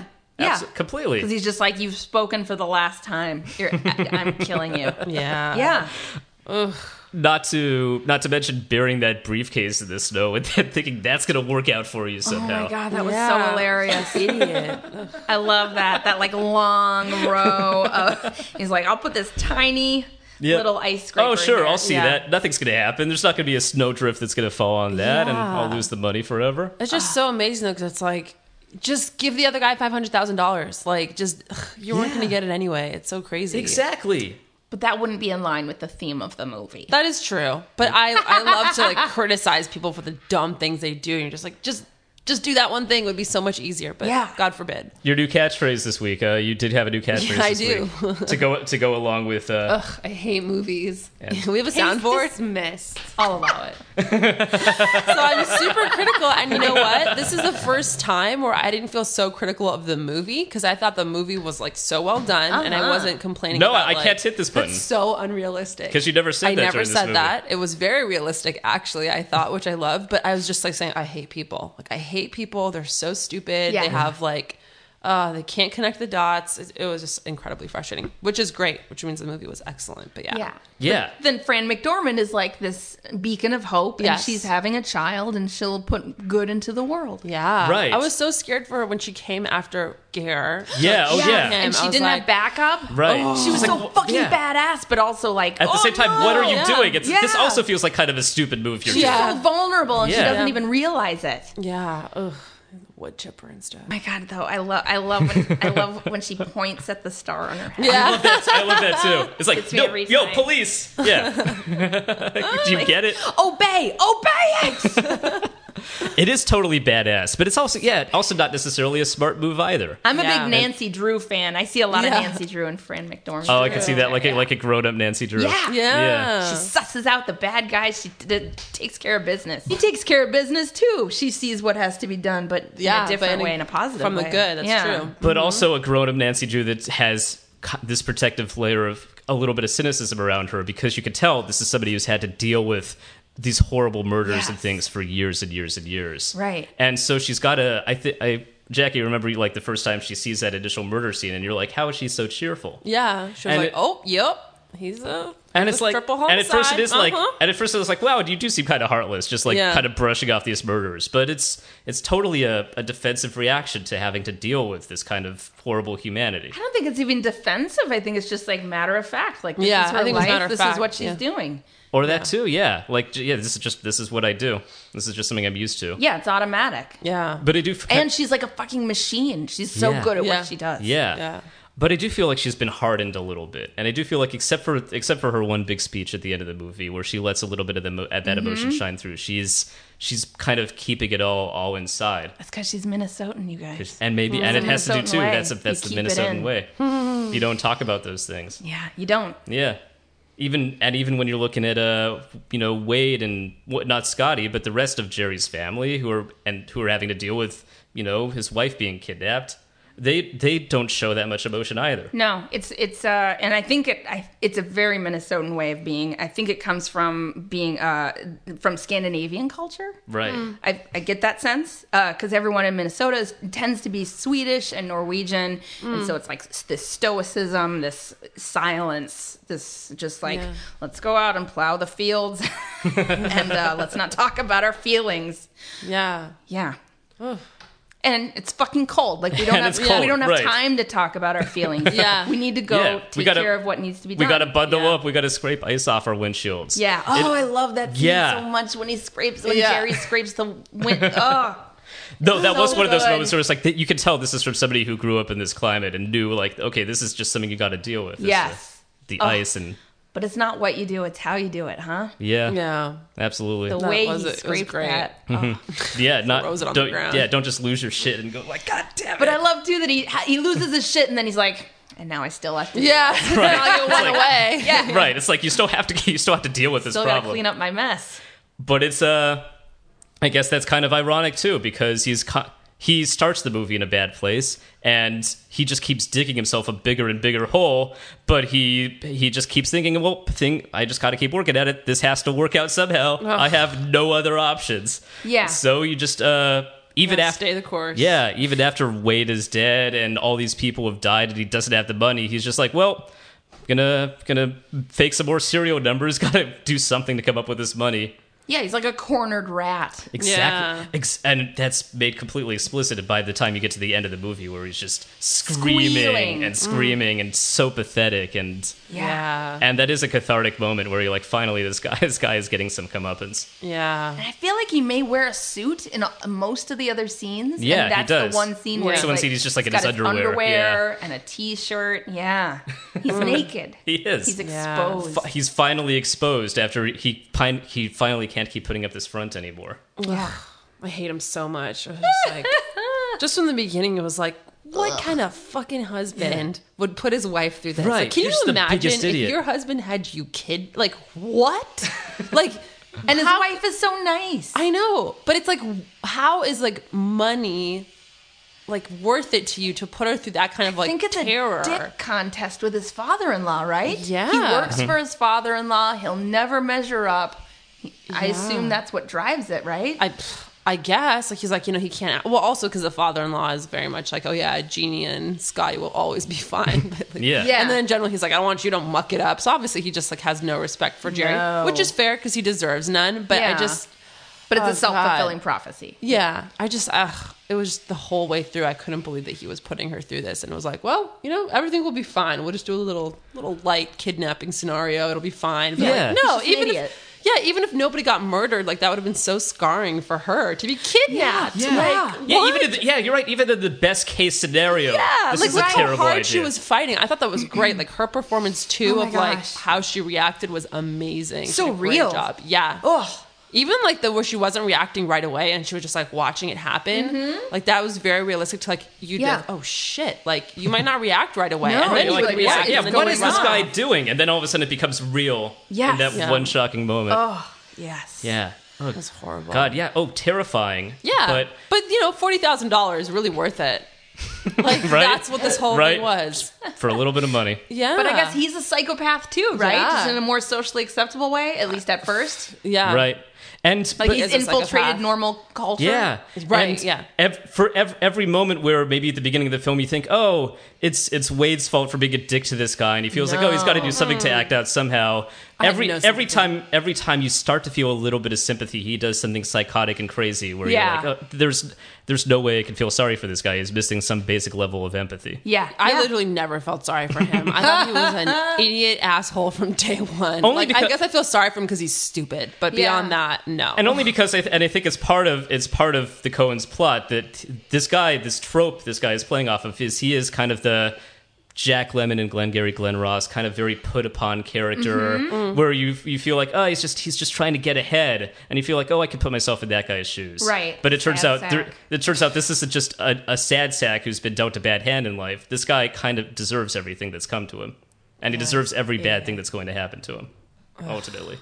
Yeah, Abso- completely. Because he's just like, you've spoken for the last time. You're, I, I'm killing you. Yeah. Yeah. Ugh. Not to not to mention burying that briefcase in the snow and then thinking that's gonna work out for you Oh somehow. my god, that was Yeah. so hilarious. Idiot. I love that. That like long row of. He's like, I'll put this tiny Yeah. little ice scraper. Oh, sure, in here. I'll see Yeah. that. Nothing's going to happen. There's not going to be a snowdrift that's going to fall on that, and Yeah. I'll lose the money forever. It's just so amazing though, because it's like, just give the other guy five hundred thousand dollars. Like, just ugh, you weren't Yeah. going to get it anyway. It's so crazy. Exactly. But that wouldn't be in line with the theme of the movie. That is true. But I, I love to like criticize people for the dumb things they do. And you're just like, just just do that one thing. It would be so much easier. But Yeah. God forbid. Your new catchphrase this week. Uh, you did have a new catchphrase Yeah, I this do. week. to go to go along with. Uh, Ugh, I hate movies. Yeah. We have a soundboard. Dismissed. I'll allow it. So I'm super critical, and you know what? This is the first time where I didn't feel so critical of the movie because I thought the movie was like so well done, and I Uh-huh. wasn't complaining. no, about, I, I like, can't hit this button That's so unrealistic. because you never said I that never during this said movie. that. It was very realistic, actually. I thought, which I loved, but I was just like saying, I hate people. Like I hate people. They're so stupid. Yeah. They have like. Uh, they can't connect the dots. It, it was just incredibly frustrating, which is great, which means the movie was excellent. But yeah, Yeah. Yeah. But then Fran McDormand is like this beacon of hope, and Yes. she's having a child, and she'll put good into the world. yeah, Right. I was so scared for her when she came after Gare. Yeah, oh, yeah. him. And I she was didn't like, have backup. Right. She was It's so like, fucking yeah. badass, but also like At the oh, same time, what are you yeah. doing? It's, This Yeah. also feels like kind of a stupid move you're She's doing. Yeah. so vulnerable, and she Yeah. doesn't Yeah. even realize it. Yeah, ugh, wood chipper and stuff. My God, though, I love, I love, when, I love when she points at the star on her head. I love that. I love that too. It's like, Gets me yo, every yo, time. police. Yeah. Do you get it? Obey, obey it. It is totally badass, but it's also yeah, also not necessarily a smart move either. I'm a Yeah. big Nancy Drew fan. I see a lot Yeah. of Nancy Drew and Fran McDormand. Oh, I can see that like a, Yeah. like a grown up Nancy Drew. Yeah. Yeah. She susses out the bad guys. She d- d- takes care of business. He takes care of business too. She sees what has to be done, but Yeah, in a different but in- way, in a positive from way. the good. That's Yeah. true. But also a grown up Nancy Drew that has co- this protective layer of a little bit of cynicism around her because you could tell this is somebody who's had to deal with these horrible murders and Yes. things for years and years and years. Right. And so she's got a I think I Jackie, remember you like the first time she sees that initial murder scene and you're like, how is she so cheerful? Yeah, she was And like, it- "Oh, yep, he's a." And it's a like, triple and at first it homicide. is like, Uh-huh. and at first it was like, wow, you do seem kind of heartless, just like Yeah. kind of brushing off these murders. But it's it's totally a, a defensive reaction to having to deal with this kind of horrible humanity. I don't think it's even defensive. I think it's just like matter of fact. Like this Yeah, is her I think it's life. matter of this fact, is what she's yeah. doing. Or that too, yeah. Like, j- yeah, this is just this is what I do. This is just something I'm used to. Yeah, it's automatic. Yeah, But I do, f- And she's like a fucking machine. She's so Yeah. good at Yeah. what she does. yeah. yeah. But I do feel like she's been hardened a little bit, and I do feel like except for except for her one big speech at the end of the movie, where she lets a little bit of the mo- at that emotion Mm-hmm. shine through, she's she's kind of keeping it all all inside. That's because she's Minnesotan, you guys. And maybe, and it has to do Minnesotan too. way. That's a, that's You the keep it Minnesotan in. way. You don't talk about those things. Yeah, you don't. Yeah. Even and even when you're looking at uh you know Wade and what not Scotty but the rest of Jerry's family who are and who are having to deal with you know his wife being kidnapped, they they don't show that much emotion either. No, it's it's uh, and I think it I, it's a very Minnesotan way of being. I think it comes from being uh from Scandinavian culture. Right. I, I get that sense because everyone in Minnesota is, tends to be Swedish and Norwegian, and so it's like s- this stoicism, this silence, this just like Yeah. let's go out and plow the fields, and uh, let's not talk about our feelings. Yeah. Yeah. And it's fucking cold. Like we don't And have it's cold, we don't have right. time to talk about our feelings. Yeah. we need to go Yeah, take we gotta- care of what needs to be We done. got to bundle Yeah. up. We got to scrape ice off our windshields. Yeah. Oh, I love that scene Yeah. so much when he scrapes when Yeah. Jerry scrapes the wind. Oh. No, that So was one of those good. moments where it's like that you can tell this is from somebody who grew up in this climate and knew like okay, this is just something you got to deal with. It's Yes. The, the Oh. ice and But it's not what you do; it's how you do it, huh? yeah, Yeah. absolutely. The That way was he it. It was scraped great. that. yeah, not Throws it on the don't, ground. yeah, don't just lose your shit and go like God damn it. But I love too that he he loses his shit and then he's like, and now I still have to. do Yeah. this." Right. Now you went away. Yeah. right. It's like you still have to you still have to deal with this Still got to problem. clean up my mess. But it's uh I guess that's kind of ironic too because he's co- he starts the movie in a bad place and he just keeps digging himself a bigger and bigger hole, but he he just keeps thinking, well, thing I just got to keep working at it. This has to work out somehow. I have no other options. Yeah. So you just uh even Yeah, after stay the course. Yeah, even after Wade is dead and all these people have died and he doesn't have the money, he's just like, well, gonna gonna fake some more serial numbers, gotta do something to come up with this money. Yeah, he's like a cornered rat. Exactly. Yeah. Ex- and that's made completely explicit by the time you get to the end of the movie where he's just screaming Squealing. and screaming and so pathetic, and Yeah. and that is a cathartic moment where you're like, finally this guy this guy is getting some comeuppance. Yeah. And I feel like he may wear a suit in uh, most of the other scenes. Yeah, and that's he does. the one scene where Yeah. he's So one like, scene he's just like in got his underwear, underwear and a t-shirt. Yeah, he's naked. He is. He's Yeah. exposed. Fi- he's finally exposed after he pine- he finally can't keep putting up this front anymore. Yeah. I hate him so much. I was just like, just from the beginning, it was like, what kind of fucking husband would put his wife through this? Right, Like, can you're you just the imagine biggest if idiot. your husband had you kid? Like, what? Like, And his how- wife is so nice. I know, but it's like, how is like money like worth it to you to put her through that kind of like I think it's terror? a dick contest with his father-in-law, right? Yeah. He works for his father-in-law. He'll never measure up. He- I Yeah. assume that's what drives it, right? I, I guess like he's like, you know, he can't. Well, also because the father-in-law is very much like, oh yeah, Jeannie and Scotty will always be fine. But, like, Yeah. Yeah. And then in general, he's like, I don't want you to muck it up. So obviously, he just like has no respect for Jerry, No. which is fair because he deserves none. But I Yeah. just, but it's Oh, a self-fulfilling God. prophecy. yeah, I just, ugh, it was just the whole way through. I couldn't believe that he was putting her through this, and it was like, well, you know, everything will be fine. We'll just do a little, little light kidnapping scenario. It'll be fine. But Yeah. like, no, He's just an even idiot. if. Yeah, even if nobody got murdered, like that would have been so scarring for her to be kidnapped. Yeah. Like, Yeah, what? even in the, yeah, you're right. Even in the best case scenario, Yeah, this like is look a how terrible hard idea. she was fighting. I thought that was great. Like her performance too Oh my of like gosh. how she reacted was amazing. She So did a great real. job. Yeah. Ugh. Even like the where she wasn't reacting right away and she was just like watching it happen. Like that was very realistic to like you Yeah. did. Oh shit! Like you might not react right away. No, and then you're you like, would react. yeah, and then what you is would this run. guy doing? And then all of a sudden it becomes real Yes. in that Yeah. one shocking moment. Oh, yes. Yeah. Oh, It was horrible. God, yeah. Oh, terrifying. Yeah, But but you know, forty thousand dollars really worth it. Like Right? that's what this whole Right. thing was. for a little bit of money. Yeah, But I guess he's a psychopath too, right? Yeah. Just in a more socially acceptable way, at least at first. yeah Right. And Like but- he's is a infiltrated psychopath. normal culture. yeah, Right, And yeah. ev- for ev- every moment where maybe at the beginning of the film you think, oh, it's it's Wade's fault for being a dick to this guy, and he feels like, oh, he's got to do something to act out somehow. I have Every no every sympathy. time every time you start to feel a little bit of sympathy, he does something psychotic and crazy where Yeah. you're like, oh, there's there's no way I can feel sorry for this guy. He's missing some basic level of empathy. Yeah. I yeah. literally never felt sorry for him. I thought he was an idiot asshole from day one. Only like, I because- guess I feel sorry for him because he's stupid, but Yeah. beyond that, no. And only because I th- and I think it's part of it's part of the Coen's plot that this guy, this trope, this guy is playing off of is he is kind of the Jack Lemmon and Glengarry Glen Ross kind of very put upon character where you you feel like, oh, he's just he's just trying to get ahead, and you feel like, oh, I can put myself in that guy's shoes, Right. But it turns Sad out sack. there, it turns out this isn't just a, a sad sack who's been dealt a bad hand in life. This guy kind of deserves everything that's come to him, and he deserves every bad thing that's going to happen to him ultimately.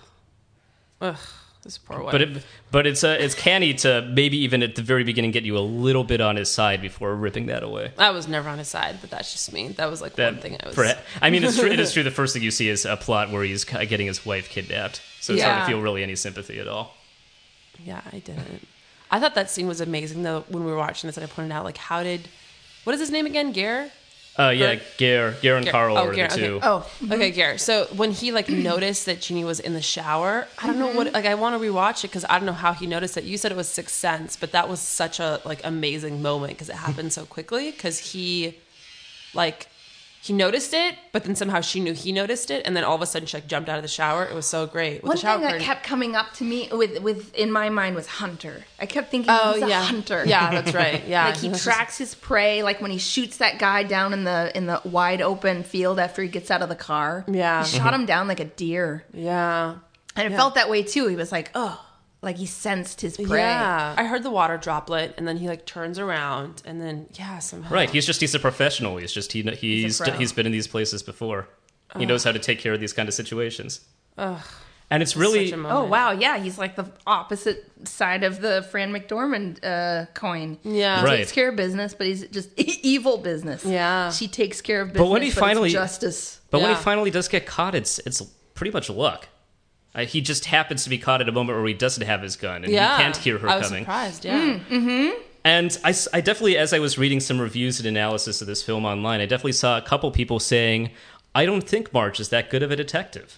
Ugh, this poor wife. But it, but it's uh, it's canny to maybe even at the very beginning get you a little bit on his side before ripping that away. I was never on his side, but that's just me. That was like That one thing I was. perha- I mean, it's true. It is true. The first thing you see is a plot where he's ki- getting his wife kidnapped, so it's hard Yeah. to feel really any sympathy at all. Yeah, I didn't. I thought that scene was amazing though when we were watching this, and I pointed out like, how did, what is his name again? Gare. Uh, yeah, Gare, Gare and Gare- Carl oh, are Gare, the two. okay. Oh, Okay, Gare. So when he like noticed that Jeannie was in the shower, I don't know what. Like, I want to rewatch it because I don't know how he noticed it. You said it was Sixth Sense, but that was such a like amazing moment because it happened so quickly. Because he, like, he noticed it, but then somehow she knew he noticed it, and then all of a sudden she like jumped out of the shower. It was so great. With one the shower thing that curtain. kept coming up to me with with in my mind was Hunter. I kept thinking Oh he's a yeah, hunter. Yeah, that's right. Yeah, Like he was just- tracks his prey, like when he shoots that guy down in the in the wide open field after he gets out of the car. Yeah. He shot him down like a deer. Yeah. And it Yeah. felt that way too. He was like, oh, like he sensed his prey. Yeah, I heard the water droplet, and then he like turns around, and then yeah, somehow. Right, he's just he's a professional. He's just he he's pro. he's been in these places before. He knows how to take care of these kind of situations. Ugh. And it's really Such a moment. Oh wow, yeah, he's like the opposite side of the Fran McDormand uh, coin. Yeah. he Right. takes care of business, but he's just evil business. Yeah. she takes care of business, But when he it's finally- justice. But when Yeah. he finally does get caught, it's it's pretty much luck. Uh, he just happens to be caught at a moment where he doesn't have his gun and Yeah, he can't hear her I was coming. surprised. Yeah. And I, s- I definitely, as I was reading some reviews and analysis of this film online, I definitely saw a couple people saying, I don't think Marge is that good of a detective.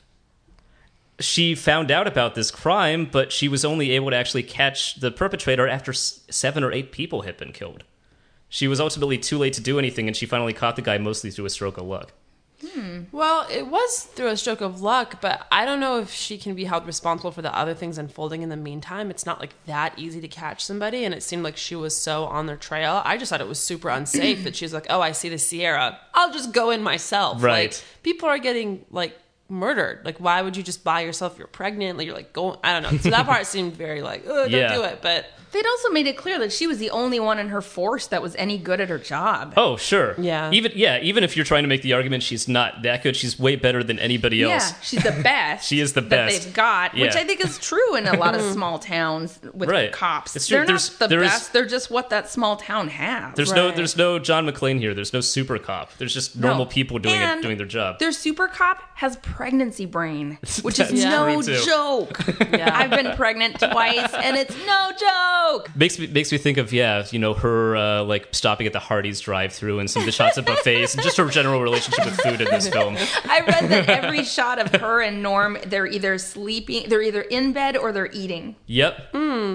She found out about this crime, but she was only able to actually catch the perpetrator after s- seven or eight people had been killed. She was ultimately too late to do anything, and she finally caught the guy mostly through a stroke of luck. Hmm. Well, it was through a stroke of luck, but I don't know if she can be held responsible for the other things unfolding in the meantime. It's not like that easy to catch somebody, and it seemed like she was so on their trail. I just thought it was super unsafe that she was like, oh, I see the Sierra. I'll just go in myself. Right. Like, people are getting, like, murdered. Like, why would you just buy yourself? You're pregnant. Like, you're like, going, I don't know. So that part seemed very like, oh, don't Yeah. do it. But They'd also made it clear that she was the only one in her force that was any good at her job. Oh, sure. Yeah. Even yeah, even if you're trying to make the argument she's not that good, she's way better than anybody else. Yeah, she's the best. She is the that best. they've got, which Yeah. I think is true in a lot of small towns with Right. cops. It's true. They're There's- not the there is- best. They're just what that small town has. There's no Right. there's no John McClane here. There's no super cop. There's just normal No. people doing And it, doing their job. Their super cop has pregnancy brain, which is That's no true, too. joke. Yeah. I've been pregnant twice, and it's no joke. Makes me makes me think of yeah, you know, her uh, like stopping at the Hardee's drive-through and some of the shots at buffets and just her general relationship with food in this film. I read that every shot of her and Norm, they're either sleeping, they're either in bed or they're eating. Yep.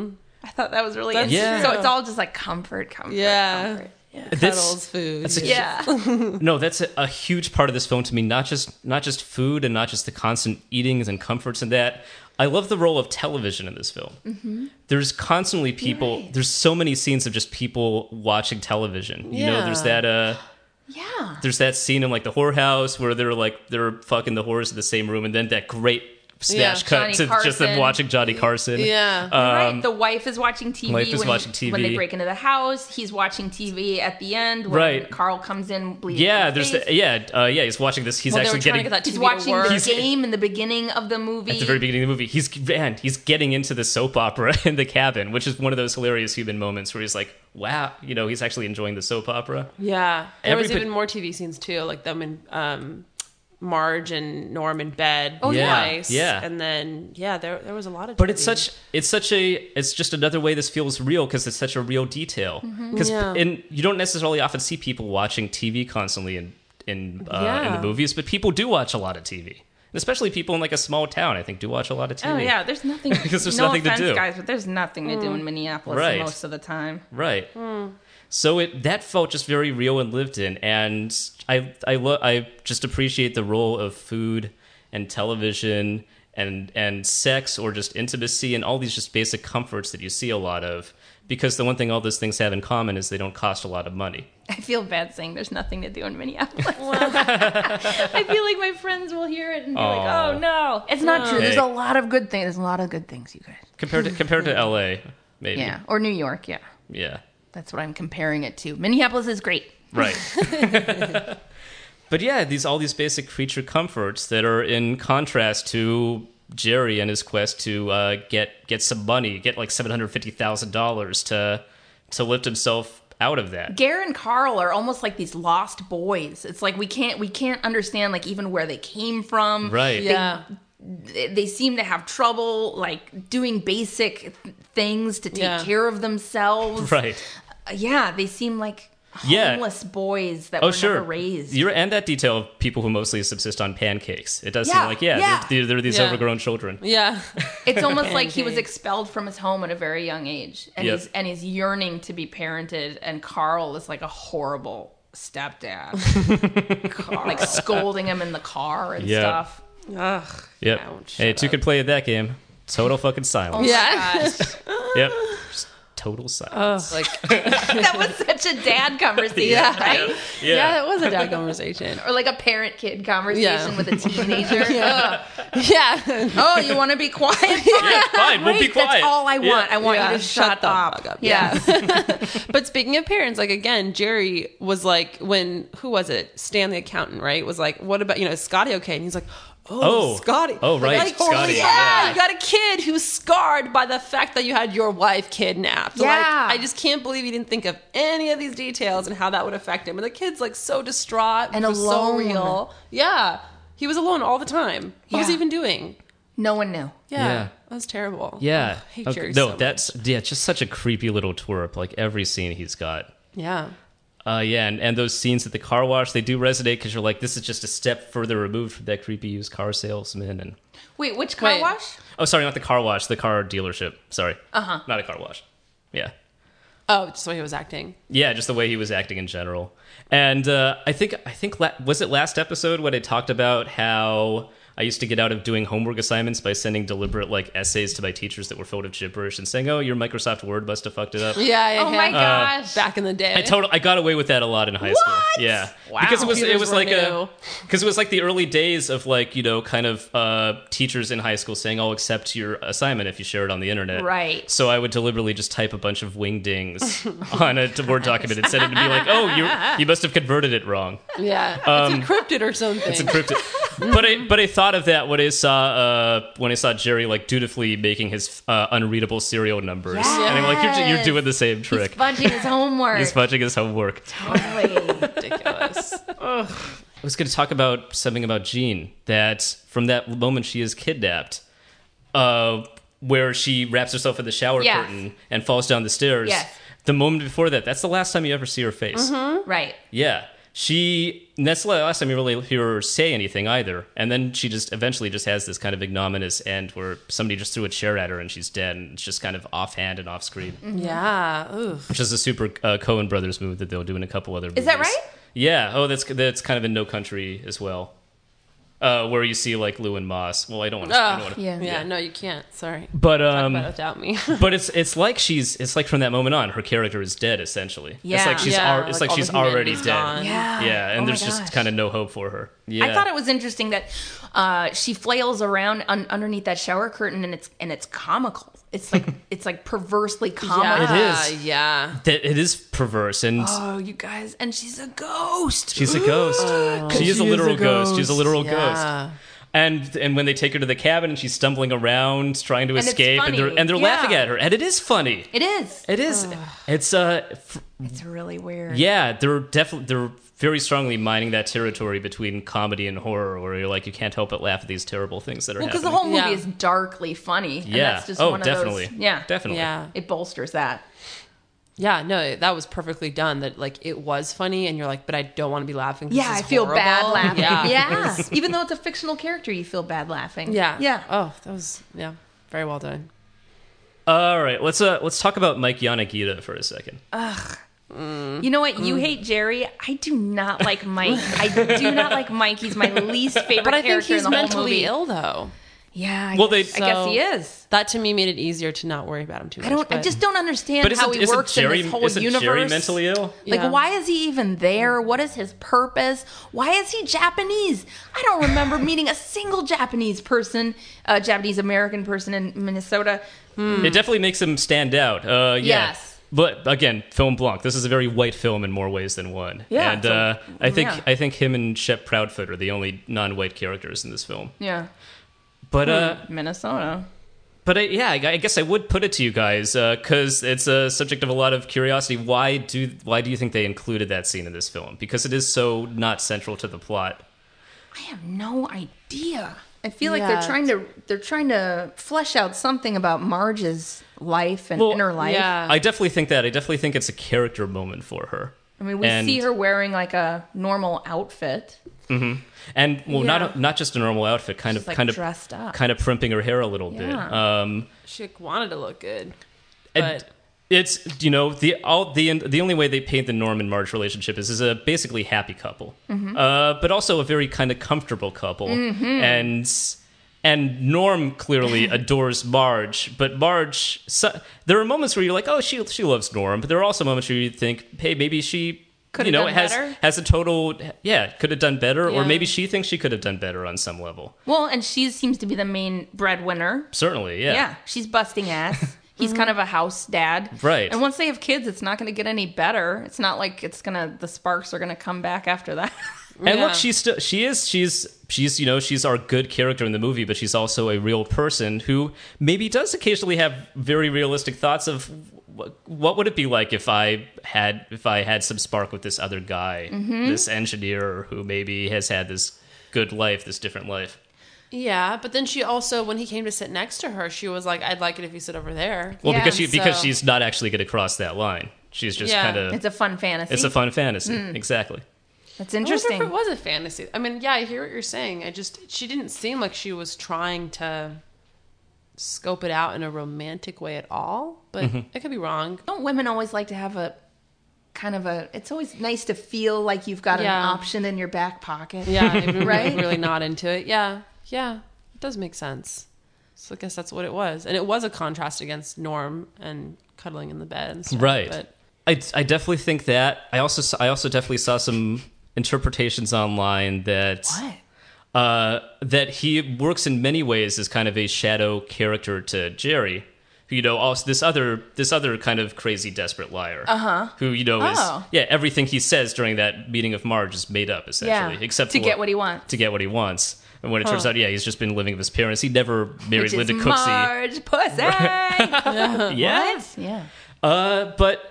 I thought that was really That's interesting. true. So it's all just like comfort, comfort, Yeah. comfort. Yeah. This- cuddles, food. that's a- Yeah. No, that's a, a huge part of this film to me. Not just not just food and not just the constant eatings and comforts and that. I love the role of television in this film. Mm-hmm. There's constantly people. right. There's so many scenes of just people watching television. You know, there's Yeah. that. Uh, Yeah. there's that scene in like the whorehouse where they're like they're fucking the whores in the same room, and then that great smash Yeah, cut Johnny to just them Carson. watching Johnny Carson. Yeah. Right. The wife is watching T V. wife is when, watching T V. when they break into the house. He's watching T V at the end when Right. Carl comes in bleeding. Yeah, from there's face. the, yeah uh, yeah he's watching this. He's Well, they were actually trying getting to get that T V He's to watching work. the He's- game in the beginning of the movie. at the very beginning of the movie. He's and he's getting into the soap opera in the cabin, which is one of those hilarious human moments where he's like, "Wow, you know, he's actually enjoying the soap opera." Yeah. There was Everybody- even more T V scenes too, like them and um, Marge and Norm in bed Oh, yeah. twice. Yeah. And then yeah, there there was a lot of. But T V. it's such it's such a it's just another way this feels real because it's such a real detail. Because Yeah. and you don't necessarily often see people watching T V constantly in in uh, in Yeah. the movies, but people do watch a lot of T V. And especially people in like a small town, I think, do watch a lot of T V. Oh yeah, there's nothing. Because there's no nothing to offense, do. guys, but there's nothing to do in Minneapolis Right. most of the time. Right. So it that felt just very real and lived in, and I I lo- I just appreciate the role of food and television and and sex or just intimacy and all these just basic comforts that you see a lot of. Because the one thing all those things have in common is they don't cost a lot of money. I feel bad saying there's nothing to do in Minneapolis. I feel like my friends will hear it and be like, Aw. "Oh no, it's not true." There's Hey. a lot of good things. There's a lot of good things, you guys. Compared to compared to L A, maybe. Yeah, or New York. Yeah, Yeah. that's what I'm comparing it to. Minneapolis is great. Right. But yeah, these all these basic creature comforts that are in contrast to Jerry and his quest to uh, get get some money, get like seven hundred fifty thousand dollars to to lift himself out of that. Gare and Carl are almost like these lost boys. It's like we can't we can't understand like even where they came from. Right. Yeah. They, they seem to have trouble like doing basic th- things to take Yeah. care of themselves. Right. Uh, yeah, they seem like Yeah. homeless boys that Oh were sure. never raised. You're and that detail of people who mostly subsist on pancakes. It does Yeah, seem like yeah, yeah. They're, they're these Yeah. overgrown children. Yeah. It's almost like he was Pancakes. expelled from his home at a very young age, and Yep. he's and he's yearning to be parented. And Carl is like a horrible stepdad, like scolding him in the car and Yeah. stuff. Ugh. Yep. Ouch, Hey, shut two up. could play that game. Total fucking silence. Yeah. Yep. Just total silence. Like That was such a dad conversation, Yeah. right? Yeah. yeah, it was a dad conversation. Or like a parent-kid conversation Yeah. with a teenager. Yeah. Yeah. Oh, you want to be quiet? Yeah, fine, we'll be Great, quiet. That's all I Yeah. want. I want Yeah, you to shut, the up. fuck up. Yeah. But speaking of parents, like again, Jerry was like, when who was it? Stan the accountant, right? Was like, what about you know, is Scotty okay? And he's like, oh, Oh. Scotty. Oh, right, Like, Scotty, Yeah, yeah. you got a kid who's scarred by the fact that you had your wife kidnapped. Like, Yeah. I just can't believe he didn't think of any of these details and how that would affect him. And the kid's like so distraught And which was alone. so real. Yeah, he was alone all the time. What was he Yeah. even doing? No one knew. Yeah, Yeah. that was terrible. Yeah. Ugh, I hate Okay, Jerry no, so that's yeah, just such a creepy little twerp. Like every scene he's got. Yeah. Uh, yeah, and, and those scenes at the car wash, they do resonate because you're like, this is just a step further removed from that creepy used car salesman. And Wait, which car Wait. wash? oh, sorry, not the car wash, the car dealership. Sorry, Uh huh. not a car wash. Yeah, Oh, just the way he was acting. yeah, just the way he was acting in general. And uh, I think I think la- was it last episode when I talked about how I used to get out of doing homework assignments by sending deliberate like essays to my teachers that were filled with gibberish and saying, "Oh, your Microsoft Word must have fucked it up." Yeah, yeah. Oh my yeah. gosh. Back in the day. I total I got away with that a lot in high school. What? Yeah, Wow. because it was it Computers was were like new. a because it was like the early days of like you know kind of uh, teachers in high school saying, "I'll accept your assignment if you share it on the internet." Right. So I would deliberately just type a bunch of wingdings on a Word document and send it to be like, "Oh, you you must have converted it wrong. Yeah. Um, it's encrypted or something. It's encrypted." But I but I thought of that when I saw uh, when I saw Jerry like dutifully making his uh, unreadable serial numbers, and I'm like, "You're you're doing the same trick." He's fudging his homework. He's fudging his homework. Totally. ridiculous. I was going to talk about something about Jean, that from that moment she is kidnapped, uh, where she wraps herself in the shower Yes. curtain and falls down the stairs. Yes. The moment before that, that's the last time you ever see her face. Right. Yeah. She, and that's the last time you really hear her say anything either. And then she just eventually just has this kind of ignominious end where somebody just threw a chair at her and she's dead, and it's just kind of offhand and off screen. Yeah. Ooh. Which is a super uh, Coen Brothers move that they'll do in a couple other movies. Is that right? Yeah. Oh, that's that's kind of in No Country as well, uh, where you see like Lou and Moss. Well, I don't want to. Oh, Yeah. yeah. No, you can't. Sorry. But Talk um, about it without me. but it's it's like she's it's like from that moment on, her character is dead essentially. Yeah. It's like she's Yeah, al- it's like, like all she's the already humanity's dead. gone. Yeah. Yeah, and Oh my there's just gosh. kind of no hope for her. Yeah. I thought it was interesting that uh, she flails around un- underneath that shower curtain, and it's and it's comical. It's like it's like perversely comical. yeah, It is. Yeah. that it is perverse, and Oh, you guys, and she's a ghost. she's a ghost. she is a literal ghost. She's a literal Yeah. ghost. And and when they take her to the cabin and she's stumbling around trying to And it's escape, and they're funny. and they're Yeah. laughing at her, and it is funny. It is. It is. It's uh, f- It's really weird. yeah. They're definitely they're very strongly mining that territory between comedy and horror, where you're like you can't help but laugh at these terrible things that are Well, because happening. the whole movie Yeah. is darkly funny. And yeah. that's just oh, one of definitely. those. Yeah. Definitely. Yeah. It bolsters that. Yeah, no, that was perfectly done. That like it was funny, and you're like, but I don't want to be laughing. 'cause Yeah, this I is feel horrible. bad laughing. Yeah, Yeah. Even though it's a fictional character, you feel bad laughing. yeah, Yeah. Oh, that was yeah, very well done. All right. Let's uh let's talk about Mike Yanagita for a second. You know what? You hate Jerry. I do not like Mike. I do not like Mike. He's my least favorite But I think character he's in the whole mentally movie. ill, though. Yeah. I Well, they- guess, I guess So- he is. That to me made it easier to not worry about him too much. I don't. I but- just don't understand But how isn't, he isn't works Jerry in this whole isn't universe. Jerry mentally ill? Like, Yeah. why is he even there? What is his purpose? Why is he Japanese? I don't remember meeting a single Japanese person, uh, Japanese American person in Minnesota. It definitely makes him stand out. Uh, yeah. Yes. But again, film blanc. This is a very white film in more ways than one. Yeah, and so- uh, I think yeah. I think him and Shep Proudfoot are the only non-white characters in this film. Yeah. But uh, Minnesota. but I, yeah, I, I guess I would put it to you guys because it's a subject of a lot of curiosity. Why do why do you think they included that scene in this film? Because it is so not central to the plot. I have no idea. I feel like Yeah. they're trying to they're trying to flesh out something about Marge's life and Well, inner life. Yeah. I definitely think that. I definitely think it's a character moment for her. I mean, we And- see her wearing like a normal outfit. And well, Yeah. not not just a normal outfit, kind She's, of like, kind of dressed up. kind of primping her hair a little bit. Yeah. Um, she wanted to look good, and but it's you know the all the the only way they paint the Norm and Marge relationship is as a basically happy couple, Mm-hmm. uh, but also a very kind of comfortable couple. And and Norm clearly adores Marge, but Marge. So, there are moments where you're like, oh, she she loves Norm, but there are also moments where you think, hey, maybe she. Could you have know, done has better? has a total yeah, could have done better, or Yeah. maybe she thinks she could have done better on some level. Well, and she seems to be the main breadwinner. Certainly, yeah. Yeah, she's busting ass. He's kind of a house dad. Right. And once they have kids, it's not going to get any better. It's not like it's going to, the sparks are going to come back after that. And Yeah. look, she's still she is she's she's you know she's our good character in the movie, but she's also a real person who maybe does occasionally have very realistic thoughts of what, what would it be like if I had if I had some spark with this other guy, Mm-hmm. this engineer who maybe has had this good life, this different life. Yeah, but then she also, when he came to sit next to her, she was like, "I'd like it if you sit over there." Well, Yeah, because she because so- she's not actually going to cross that line. She's just Yeah. kind of. It's a fun fantasy. It's a fun fantasy. Mm. Exactly. That's I wonder interesting. if it was a fantasy. I mean, yeah, I hear what you're saying. I just, she didn't seem like she was trying to scope it out in a romantic way at all, but Mm-hmm. I could be wrong. Don't women always like to have a kind of a? It's always nice to feel like you've got Yeah. an option in your back pocket. Yeah, I'm really, Right? really not into it. Yeah, yeah, it does make sense. So I guess that's what it was, and it was a contrast against Norm and cuddling in the bed, and stuff, Right. But I, I definitely think that. I also saw- I also definitely saw some interpretations online that What? uh, that he works in many ways as kind of a shadow character to Jerry, who, you know, also this other this other kind of crazy desperate liar, uh-huh. who, you know, is Oh. yeah everything he says during that meeting of Marge is made up essentially, Yeah. except To for, get what he wants. to get what he wants. And when it turns out, yeah, he's just been living with his parents. He never married Which is Linda Cooksey. Marge Pussy. Yeah. What? Yeah. Uh, but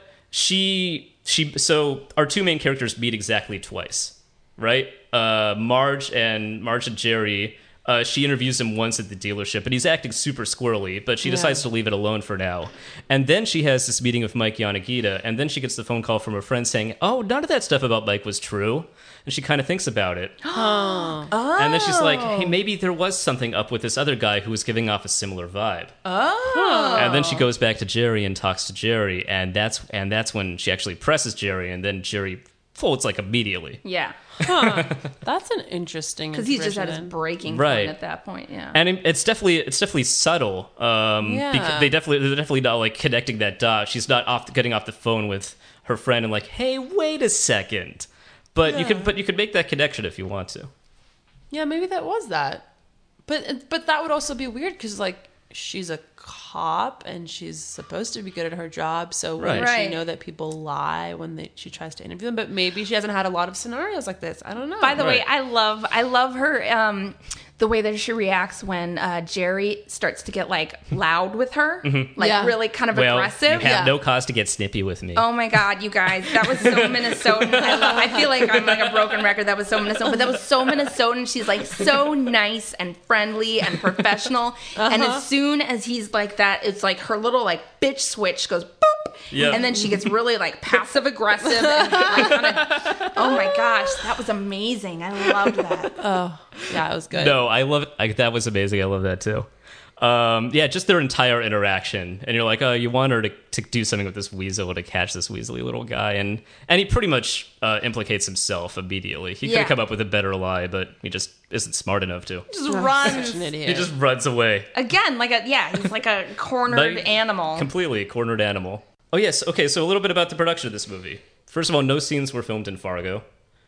she she so our two main characters meet exactly twice, right? Uh, Marge and Marge and Jerry. Uh, she interviews him once at the dealership, and he's acting super squirrely, but she decides to leave it alone for now. And then she has this meeting with Mike Yanagita, and then she gets the phone call from her friend saying, "Oh, none of that stuff about Mike was true." And she kind of thinks about it. Oh. And then she's like, hey, maybe there was something up with this other guy who was giving off a similar vibe. Oh. And then she goes back to Jerry and talks to Jerry, and that's and that's when she actually presses Jerry, and then Jerry folds like immediately. Yeah. that's an interesting Because he's just at his interpretation. breaking Right. point at that point. Yeah. And it- it's definitely it's definitely subtle. Um, Yeah. because they definitely they're definitely not like connecting that dot. She's not off getting off the phone with her friend and like, hey, wait a second. But you could but you could make that connection if you want to. Yeah, maybe that was that. But but that would also be weird because like she's a cop and she's supposed to be good at her job. So wouldn't Right. she know that people lie when they, she tries to interview them? But maybe she hasn't had a lot of scenarios like this. I don't know. By the way, Right. I love I love her um the way that she reacts when uh, Jerry starts to get like loud with her, like Yeah. really kind of Well, aggressive. you have Yeah. no cause to get snippy with me. Oh my God, you guys, that was so Minnesotan. I, love, I feel like I'm like a broken record. That was so Minnesotan, but that was so Minnesotan. She's like so nice and friendly and professional. And as soon as he's like that, it's like her little like bitch switch goes boop. Yeah. And then she gets really like passive aggressive. And, like, kinda, oh my gosh, that was amazing. I loved that. Yeah, it was good. No, I love it. I, that was amazing. I love that too. Um, yeah, just their entire interaction, and you're like, oh, you want her to, to do something with this weasel to catch this weaselly little guy, and and he pretty much uh, implicates himself immediately. He could Yeah. have come up with a better lie, but he just isn't smart enough to. Just runs Such an idiot. He just runs away. again, like a yeah, he's like a cornered Like, animal. Completely cornered animal. Oh yes, okay. So a little bit about the production of this movie. First of all, no scenes were filmed in Fargo.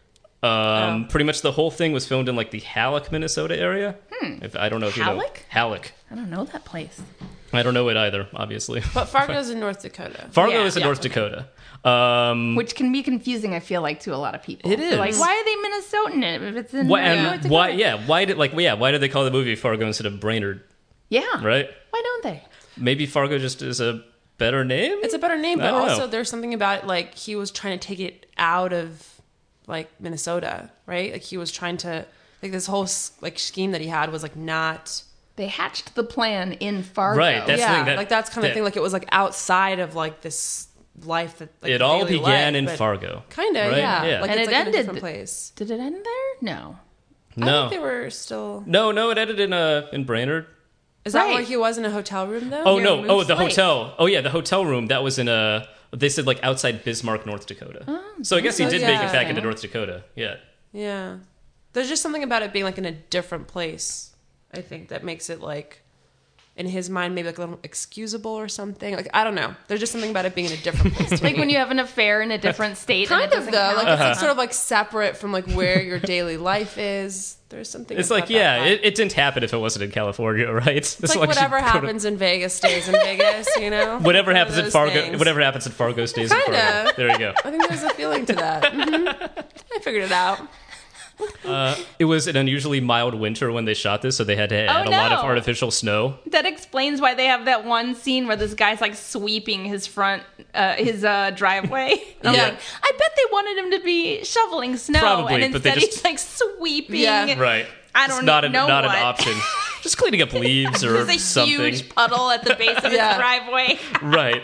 Um, Pretty much the whole thing was filmed in like the Halleck, Minnesota area. Hmm. If I don't know if you know Halleck? Halleck. I don't know that place. I don't know it either, obviously. But Fargo's in North Dakota. Fargo Yeah. is in Yeah, North okay. Dakota. Um, Which can be confusing, I feel like, to a lot of people. It They're like, is. why are they Minnesotan if it's in why, uh, and North Dakota? why? Yeah, why did like yeah? Why did they call the movie Fargo instead of Brainerd? Yeah. Right? Why don't they? Maybe Fargo just is a better name. It's a better name, I but don't know. also there's something about it, like he was trying to take it out of like Minnesota, right? Like he was trying to like this whole s- like scheme that he had was like not They hatched the plan in Fargo. Right, that's- the yeah, thing that- like that's kind of that- thing. Like it was like outside of like this life that like, it all daily began life, in but Fargo. Kind of, right? yeah. Yeah. Like And it's it like in a ended- different place. Did it end there? No. I No, think they were still. no, no. It ended in uh in Brainerd. Is that Right. where he was in a hotel room though? Oh Near no! Moose Oh, the Lake. hotel. Oh yeah, the hotel room. That was in a. They said like outside Bismarck, North Dakota. so I guess he Oh, did make it yeah. back into North Dakota. Yeah. Yeah. There's just something about it being like in a different place, I think, that makes it like in his mind maybe like a little excusable or something. Like I don't know. There's just something about it being in a different place. to Like me. when you have an affair in a different state. kind and it of doesn't though, count. like it's like sort of like separate from like where your daily life is. There's something. It's about like that yeah, vibe. it, it didn't happen if it wasn't in California, right? It's It's like whatever happens in Vegas stays in Vegas, you know. Whatever One of happens in those Fargo, things. whatever happens in Fargo stays in Kinda. Fargo. There you go. I think there's a feeling to that. Mhm. I figured it out. Uh, it was an unusually mild winter when they shot this, so they had to add Oh, a lot of no. artificial snow. That explains why they have that one scene where this guy's like sweeping his front, uh, his uh, driveway. I'm Yeah. like, I bet they wanted him to be shoveling snow, Probably, and but they instead just- he's like sweeping. Yeah. Right. I It's don't not an, know not what. an option. Just cleaning up leaves or There's a something. huge puddle at the base of Yeah. his driveway. Right.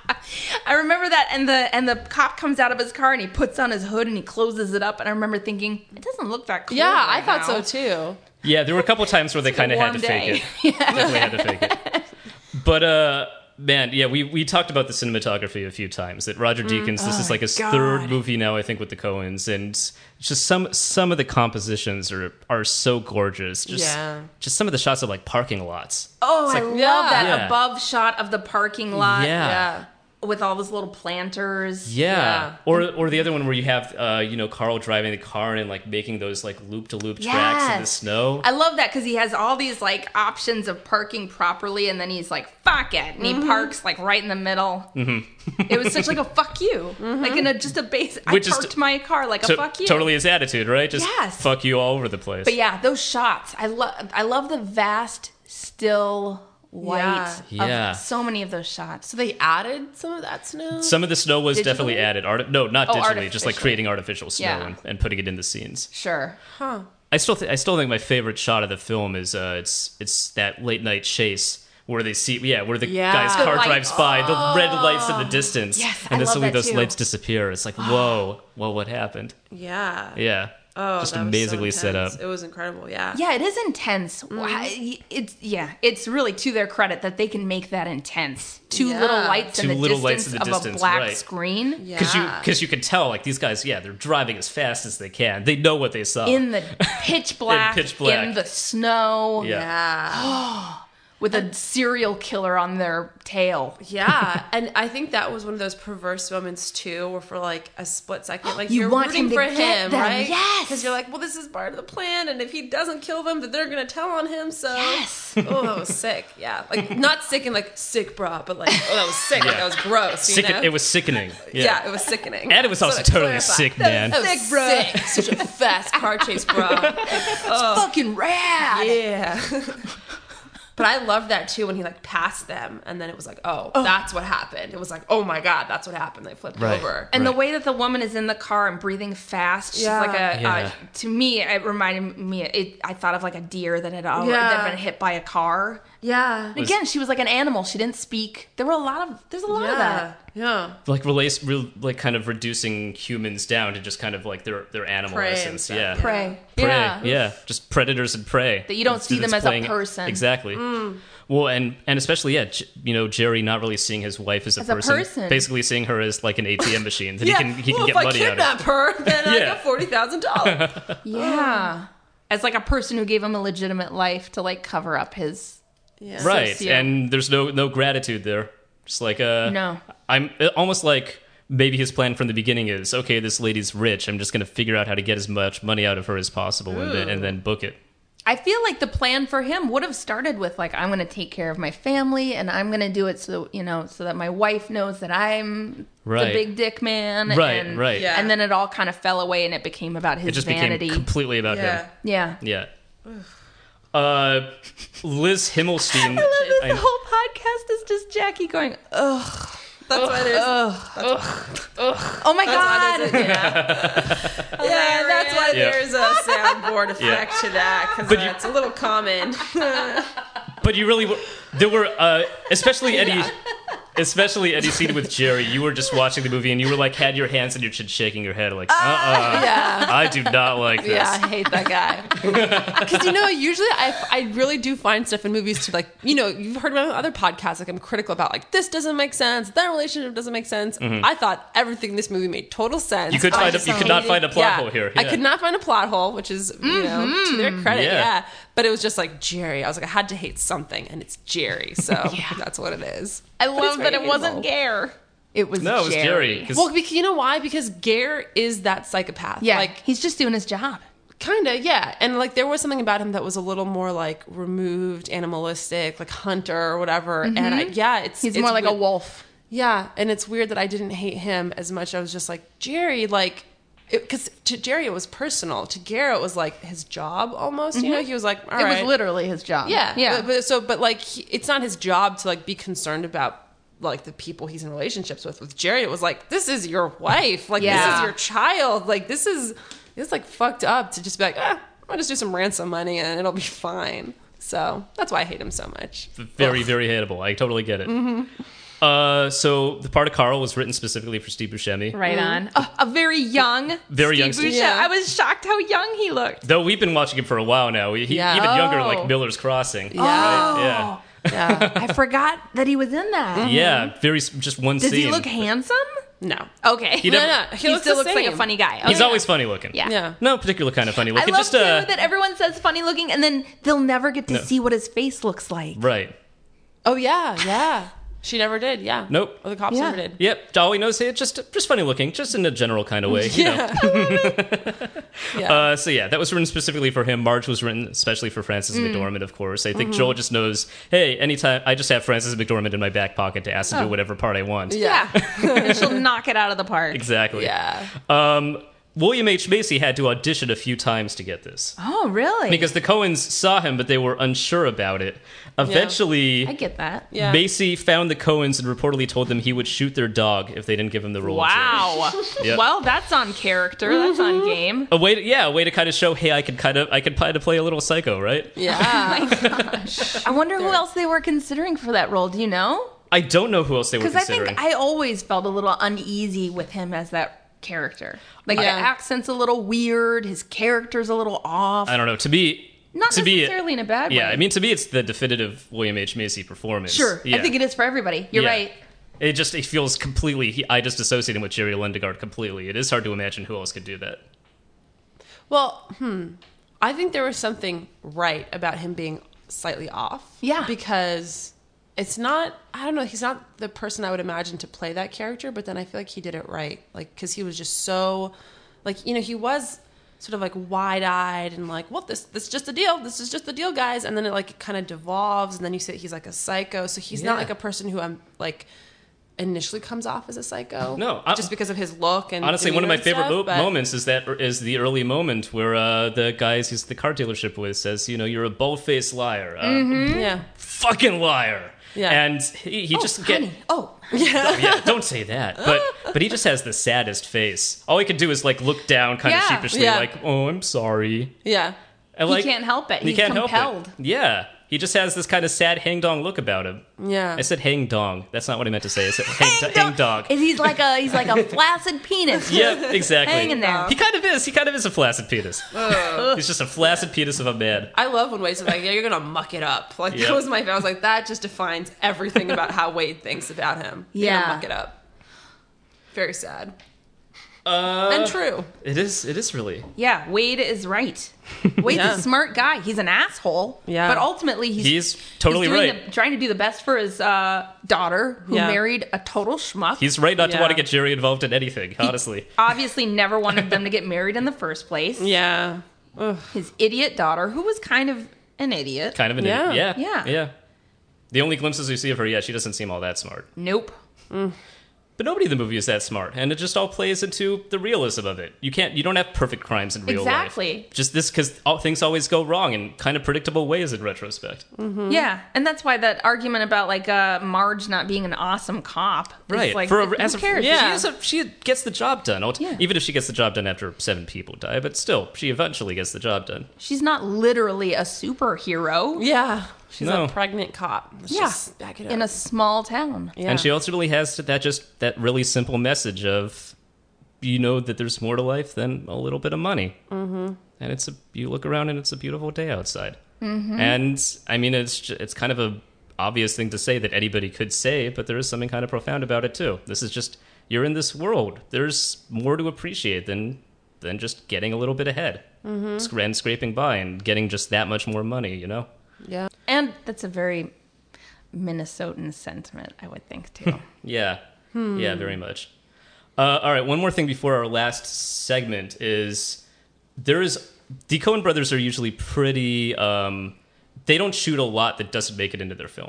I remember that, and the and the cop comes out of his car and he puts on his hood and he closes it up, and I remember thinking, it doesn't look that cool. Yeah, right I thought now. so too. Yeah, there were a couple times where they kind of had warm to fake day. it. Definitely had to fake it. But uh, man, yeah, we we talked about the cinematography a few times. That Roger Deakins, this is like his God. third movie now, I think, with the Coens, and just some some of the compositions are are so gorgeous. Just Yeah. just some of the shots of like parking lots. Oh, I like- love Yeah. that Yeah. above shot of the parking lot. Yeah. Yeah. With all those little planters. Yeah. Yeah. Or or the other one where you have uh, you know, Carl driving the car and like making those like loop to loop tracks in the Yes. snow. I love that because he has all these like options of parking properly, and then he's like, fuck it. And he parks like right in the middle. Mm-hmm. It was such like a fuck you. Like in a just a base. Which I is parked t- my car like To- a fuck you. Totally his attitude, right? Just Yes. fuck you all over the place. But yeah, those shots. I love I love the vast, still white Yeah. of Yeah. so many of those shots. So they added some of that snow. Some of the snow was Digitally? definitely added. Art- no, not Oh, digitally, just like artificially. creating artificial snow Yeah. and, and putting it in the scenes. Sure. Huh. I still, th- I still think my favorite shot of the film is uh, it's it's that late night chase where they see, yeah, where the Yeah. guy's The car lights. drives by, the red lights in the distance, Yes, I and then love suddenly that those too. lights disappear. It's like, whoa, whoa, what happened? Yeah. Yeah, Oh, just that was so amazingly set up. intense. It was incredible. Yeah. Yeah, it is intense. Why- It's yeah, it's really to their credit that they can make that intense. Two Yeah. little lights in Two the little distance lights in the of distance, a black right. screen Because you, Yeah. because you can tell, like these guys, yeah, they're driving as fast as they can. They know what they saw. in the pitch black, pitch black. in the snow, Yeah. Yeah. with a serial killer on their tail. Yeah, and I think that was one of those perverse moments too, where for like a split second, like You you're want rooting him to for get him, them, right? yes. because you're like, well, this is part of the plan, and if he doesn't kill them, then they're gonna tell on him. So, Yes. oh, that was sick. Yeah, like not sick and like sick, bra, but like, oh, that was sick. Like, Yeah. that was gross. You Sick- know? it was sickening. Yeah. Yeah. it was sickening. And it was So also to totally clarify, sick, that man. was Sick, bro. sick. Such a fast car chase, bro. Fucking rad. Yeah. But I loved that too when he like passed them, and then it was like, oh, that's what happened. It was like, oh my god, that's what happened. They flipped Right. over. And the Right. way that the woman is in the car and breathing fast, she's Yeah. like a. Yeah. Uh, to me, it reminded me. It, I thought of like a deer that had, uh, Yeah. that had been hit by a car. Yeah. Again, she was like an animal. She didn't speak. There were a lot of. There's a lot of Yeah. that. Yeah. Like relates, real, like kind of reducing humans down to just kind of like their their animal Prey and essence. stuff, Yeah. yeah. Prey. Prey, Yeah. yeah, just predators and prey. That you don't It's- see them it's as a playing- person. Exactly. Well, and and especially yeah, J- you know, Jerry not really seeing his wife as a, As a person, person. basically seeing her as like an A T M machine that Yeah. he can he well, can if get I money out kidnap of. her, then I Yeah. got forty thousand dollars. Yeah. As like a person who gave him a legitimate life to like cover up his. Yeah. Right, Socio. and there's no no gratitude there. Just like uh, No. I'm uh, almost like maybe his plan from the beginning is okay. This lady's rich. I'm just going to figure out how to get as much money out of her as possible, and then, and then book it. I feel like the plan for him would have started with like, I'm going to take care of my family, and I'm going to do it so you know so that my wife knows that I'm Right. the big dick man. Right, and, right. Yeah. And then it all kind of fell away, and it became about his It just vanity. became completely about Yeah. him. yeah. Yeah. Uh, Liz Himmelstein. I love this. I- The whole podcast is just Jackie going, ugh. That's why there's. Oh my God. That's why there's a, yeah. yeah, that's why Yeah. there's a soundboard effect to that, because But you- that's a little common. But you really were. There were, uh, especially Eddie, especially Eddie scene with Jerry. You were just watching the movie and you were like, had your hands on your chin, shaking your head, like, uh, uh Yeah. I do not like this. Yeah, I hate that guy. Because, you know, usually I, I really do find stuff in movies to, like, you know, you've heard about other podcasts, like, I'm critical about, like, this doesn't make sense, that relationship doesn't make sense. I thought everything in this movie made total sense. You could I find a, just you could not hated- find a plot yeah. hole here. I Yeah. could not find a plot hole, which is, you know, to their credit, Yeah. yeah. But it was just like Jerry. I was like, I had to hate something, and it's Jerry. So that's what it is. I But it's love that very it wasn't hateable. Gare. It was No, it was Jerry. Jerry. 'cause- Well, because, you know why? Because Gare is that psychopath. Yeah, Like, he's just doing his job. kind of, yeah. And, like, there was something about him that was a little more, like, removed, animalistic, like hunter or whatever. And, I, yeah, it's... He's it's more like a weird. wolf. Yeah, and it's weird that I didn't hate him as much. I was just like, Jerry, like, because to Jerry it was personal. To Garrett it was like his job almost. You know, he was like, all it right. was literally his job. Yeah, yeah. But, but so, but like, he, it's not his job to like be concerned about like the people he's in relationships with. With Jerry, it was like, this is your wife. Like, this Yeah. is your child. Like, this is it's like fucked up to just be like, ah, I'll just do some ransom money and it'll be fine. So that's why I hate him so much. Very, very hateable. I totally get it. Mm-hmm. Uh, so the part of Carl was written specifically for Steve Buscemi. Right on. Oh, a very young, Very Steve young Steve. Buscemi. Yeah. I was shocked how young he looked. Though we've been watching him for a while now. He, Yeah. Even younger, Oh. like Miller's Crossing. Yeah. Right? Yeah. Yeah. I forgot that he was in that. Yeah, very s- just one Does scene. he look handsome? No. Okay. He No, never- no. He, He looks still the looks like a same. funny guy. He's Okay. always funny looking. Yeah. Yeah. No particular kind of funny I looking. love just too uh, that everyone says funny looking, and then they'll never get to No. see what his face looks like. right. Oh yeah, yeah. She never did. Yeah. Nope. Or the cops Yeah. never did. Yep. All we know is hey, it's just just funny looking, just in a general kind of way. You know? Yeah. yeah. Uh, so yeah, that was written specifically for him. Marge was written especially for Frances Mm. McDormand, of course. I Mm-hmm. think Joel just knows, hey, anytime I just have Frances McDormand in my back pocket to ask to Oh. do whatever part I want. yeah. and she'll knock it out of the park. Exactly. Yeah. Um, William H. Macy had to audition a few times to get this. Oh, really? Because the Coens saw him, but they were unsure about it. Eventually, I get that. Yeah. Macy found the Coens and reportedly told them he would shoot their dog if they didn't give him the role. Wow. Yep. Well, that's on character. That's on game. A way, to, yeah, a way to kind of show, hey, I could kind of, I could kind of play a little psycho, right? Yeah. I wonder who else they were considering for that role. Do you know? I don't know who else they were Because I considering. think I always felt a little uneasy with him as that character. Like Yeah. the accent's a little weird. His character's a little off. I don't know. To be, Not to be, necessarily in a bad yeah, way. I mean, to me, it's the definitive William H. Macy performance. Sure. Yeah. I think it is for everybody. You're Yeah. right. It just it feels completely. He, I just associate him with Jerry Lundegaard completely. It is hard to imagine who else could do that. Well, hmm. I think there was something right about him being slightly off. Yeah. Because it's not, I don't know, he's not the person I would imagine to play that character, but then I feel like he did it right. Like, because he was just so, like, you know, he was sort of like wide-eyed and like, well, this this is just a deal. This is just the deal, guys. And then it like kind of devolves, and then you say he's like a psycho. So he's not Yeah. like a person who I'm like initially comes off as a psycho. No, I- just because of his look and Honestly, one of my demeanor and favorite stuff, mo- but- moments is that is the early moment where uh, the guys he's at the car dealership with says, you know, you're a bold-faced liar, uh, Yeah. fucking liar. Yeah. And he, he just get Honey. Oh. oh, yeah, don't say that. But but he just has the saddest face. All he can do is like look down, kind of Yeah. sheepishly, Yeah. like, oh, I'm sorry. Yeah. And, He like, can't help it. He He's can't compelled. help it. Yeah. He just has this kind of sad hang dong look about him. Yeah. I said hang dong. That's not what I meant to say. I said hang, hang dog. Is he's like a he's like a flaccid penis. Yep, exactly. Hanging there. He kind of is. He kind of is a flaccid penis. He's just a flaccid penis of a man. I love when Wade's like, yeah, you're gonna muck it up. Like Yep. that was my. I was like, that just defines everything about how Wade thinks about him. You're Yeah. gonna muck it up. Very sad Uh, and true. It is. It is really. Yeah, Wade is right. Wade's Yeah. a smart guy. He's an asshole. Yeah. But ultimately, he's He's totally he's doing right. the- trying to do the best for his uh, daughter, who Yeah. married a total schmuck. He's right not to Yeah. want to get Jerry involved in anything. Honestly. Obviously never wanted them to get married in the first place. Yeah. Ugh. His idiot daughter, who was kind of an idiot. Kind of an Yeah. idiot. Yeah. Yeah. Yeah. The only glimpses we see of her, yeah, she doesn't seem all that smart. Nope. But nobody in the movie is that smart, and it just all plays into the realism of it. You can't, you don't have perfect crimes in real Exactly. life. Just this, because things always go wrong in kind of predictable ways in retrospect. Yeah, and that's why that argument about like uh, Marge not being an awesome cop, is Right. Like, For a, who as a, cares? She, Yeah. is a, she gets the job done. Ult- Yeah. Even if she gets the job done after seven people die, but still, she eventually gets the job done. She's not literally a superhero. Yeah. She's No. a pregnant cop. Let's Yeah, just back it up. in a small town. yeah. And she ultimately has that just that really simple message of, you know, that there's more to life than a little bit of money. Mm-hmm. And it's a you look around and it's a beautiful day outside. Mm-hmm. And I mean, it's ju- it's kind of a obvious thing to say that anybody could say, but there is something kind of profound about it too. This is just you're in this world. There's more to appreciate than than just getting a little bit ahead, mm-hmm. and scraping by and getting just that much more money. You know. yeah. And that's a very Minnesotan sentiment, I would think, too. Yeah. Yeah, very much. Uh, all right, one more thing before our last segment is there is the Coen brothers are usually pretty um, they don't shoot a lot that doesn't make it into their films.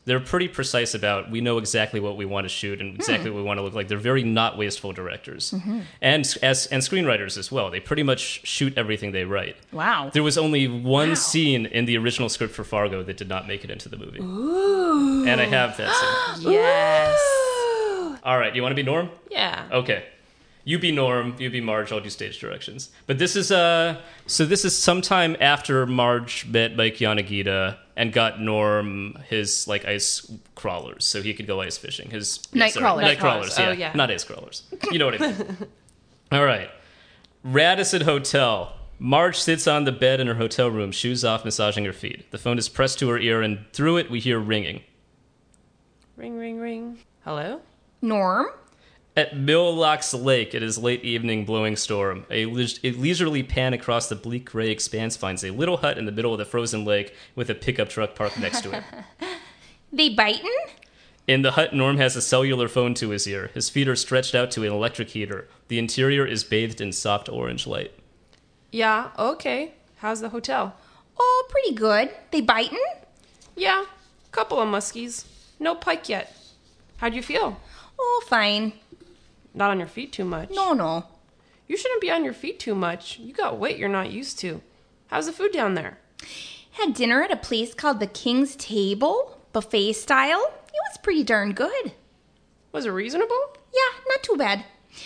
they're pretty precise about, we know exactly what we want to shoot and exactly Hmm. what we want to look like. They're very not wasteful directors. Mhm. And as and screenwriters as well. They pretty much shoot everything they write. Wow. There was only one scene in the original script for Fargo that did not make it into the movie. Ooh. And I have that scene. Yes. All right, you want to be Norm? Yeah. Okay. You be Norm, you be Marge, I'll do stage directions. But this is uh so this is sometime after Marge met Mike Yanagita and got Norm his like ice crawlers so he could go ice fishing. His Night sorry, crawlers. Night Night crawlers, crawlers. yeah. Oh, yeah. Not ice crawlers. You know what I mean. All right. Radisson Hotel. Marge sits on the bed in her hotel room, shoes off, massaging her feet. The phone is pressed to her ear, and through it we hear ringing. Ring, ring, ring. Hello? Norm? At Millocks Lake, it is late evening, blowing storm. A, le- a leisurely pan across the bleak gray expanse finds a little hut in the middle of the frozen lake with a pickup truck parked next to it. They biting? In the hut, Norm has a cellular phone to his ear. His feet are stretched out to an electric heater. The interior is bathed in soft orange light. Yeah, okay. How's the hotel? Oh, pretty good. They biting? Yeah, couple of muskies. No pike yet. How'd you feel? Oh, fine. Not on your feet too much. No, no. You shouldn't be on your feet too much. You got weight you're not used to. How's the food down there? Had dinner at a place called the King's Table, buffet style. It was pretty darn good. Was it reasonable? Yeah, not too bad.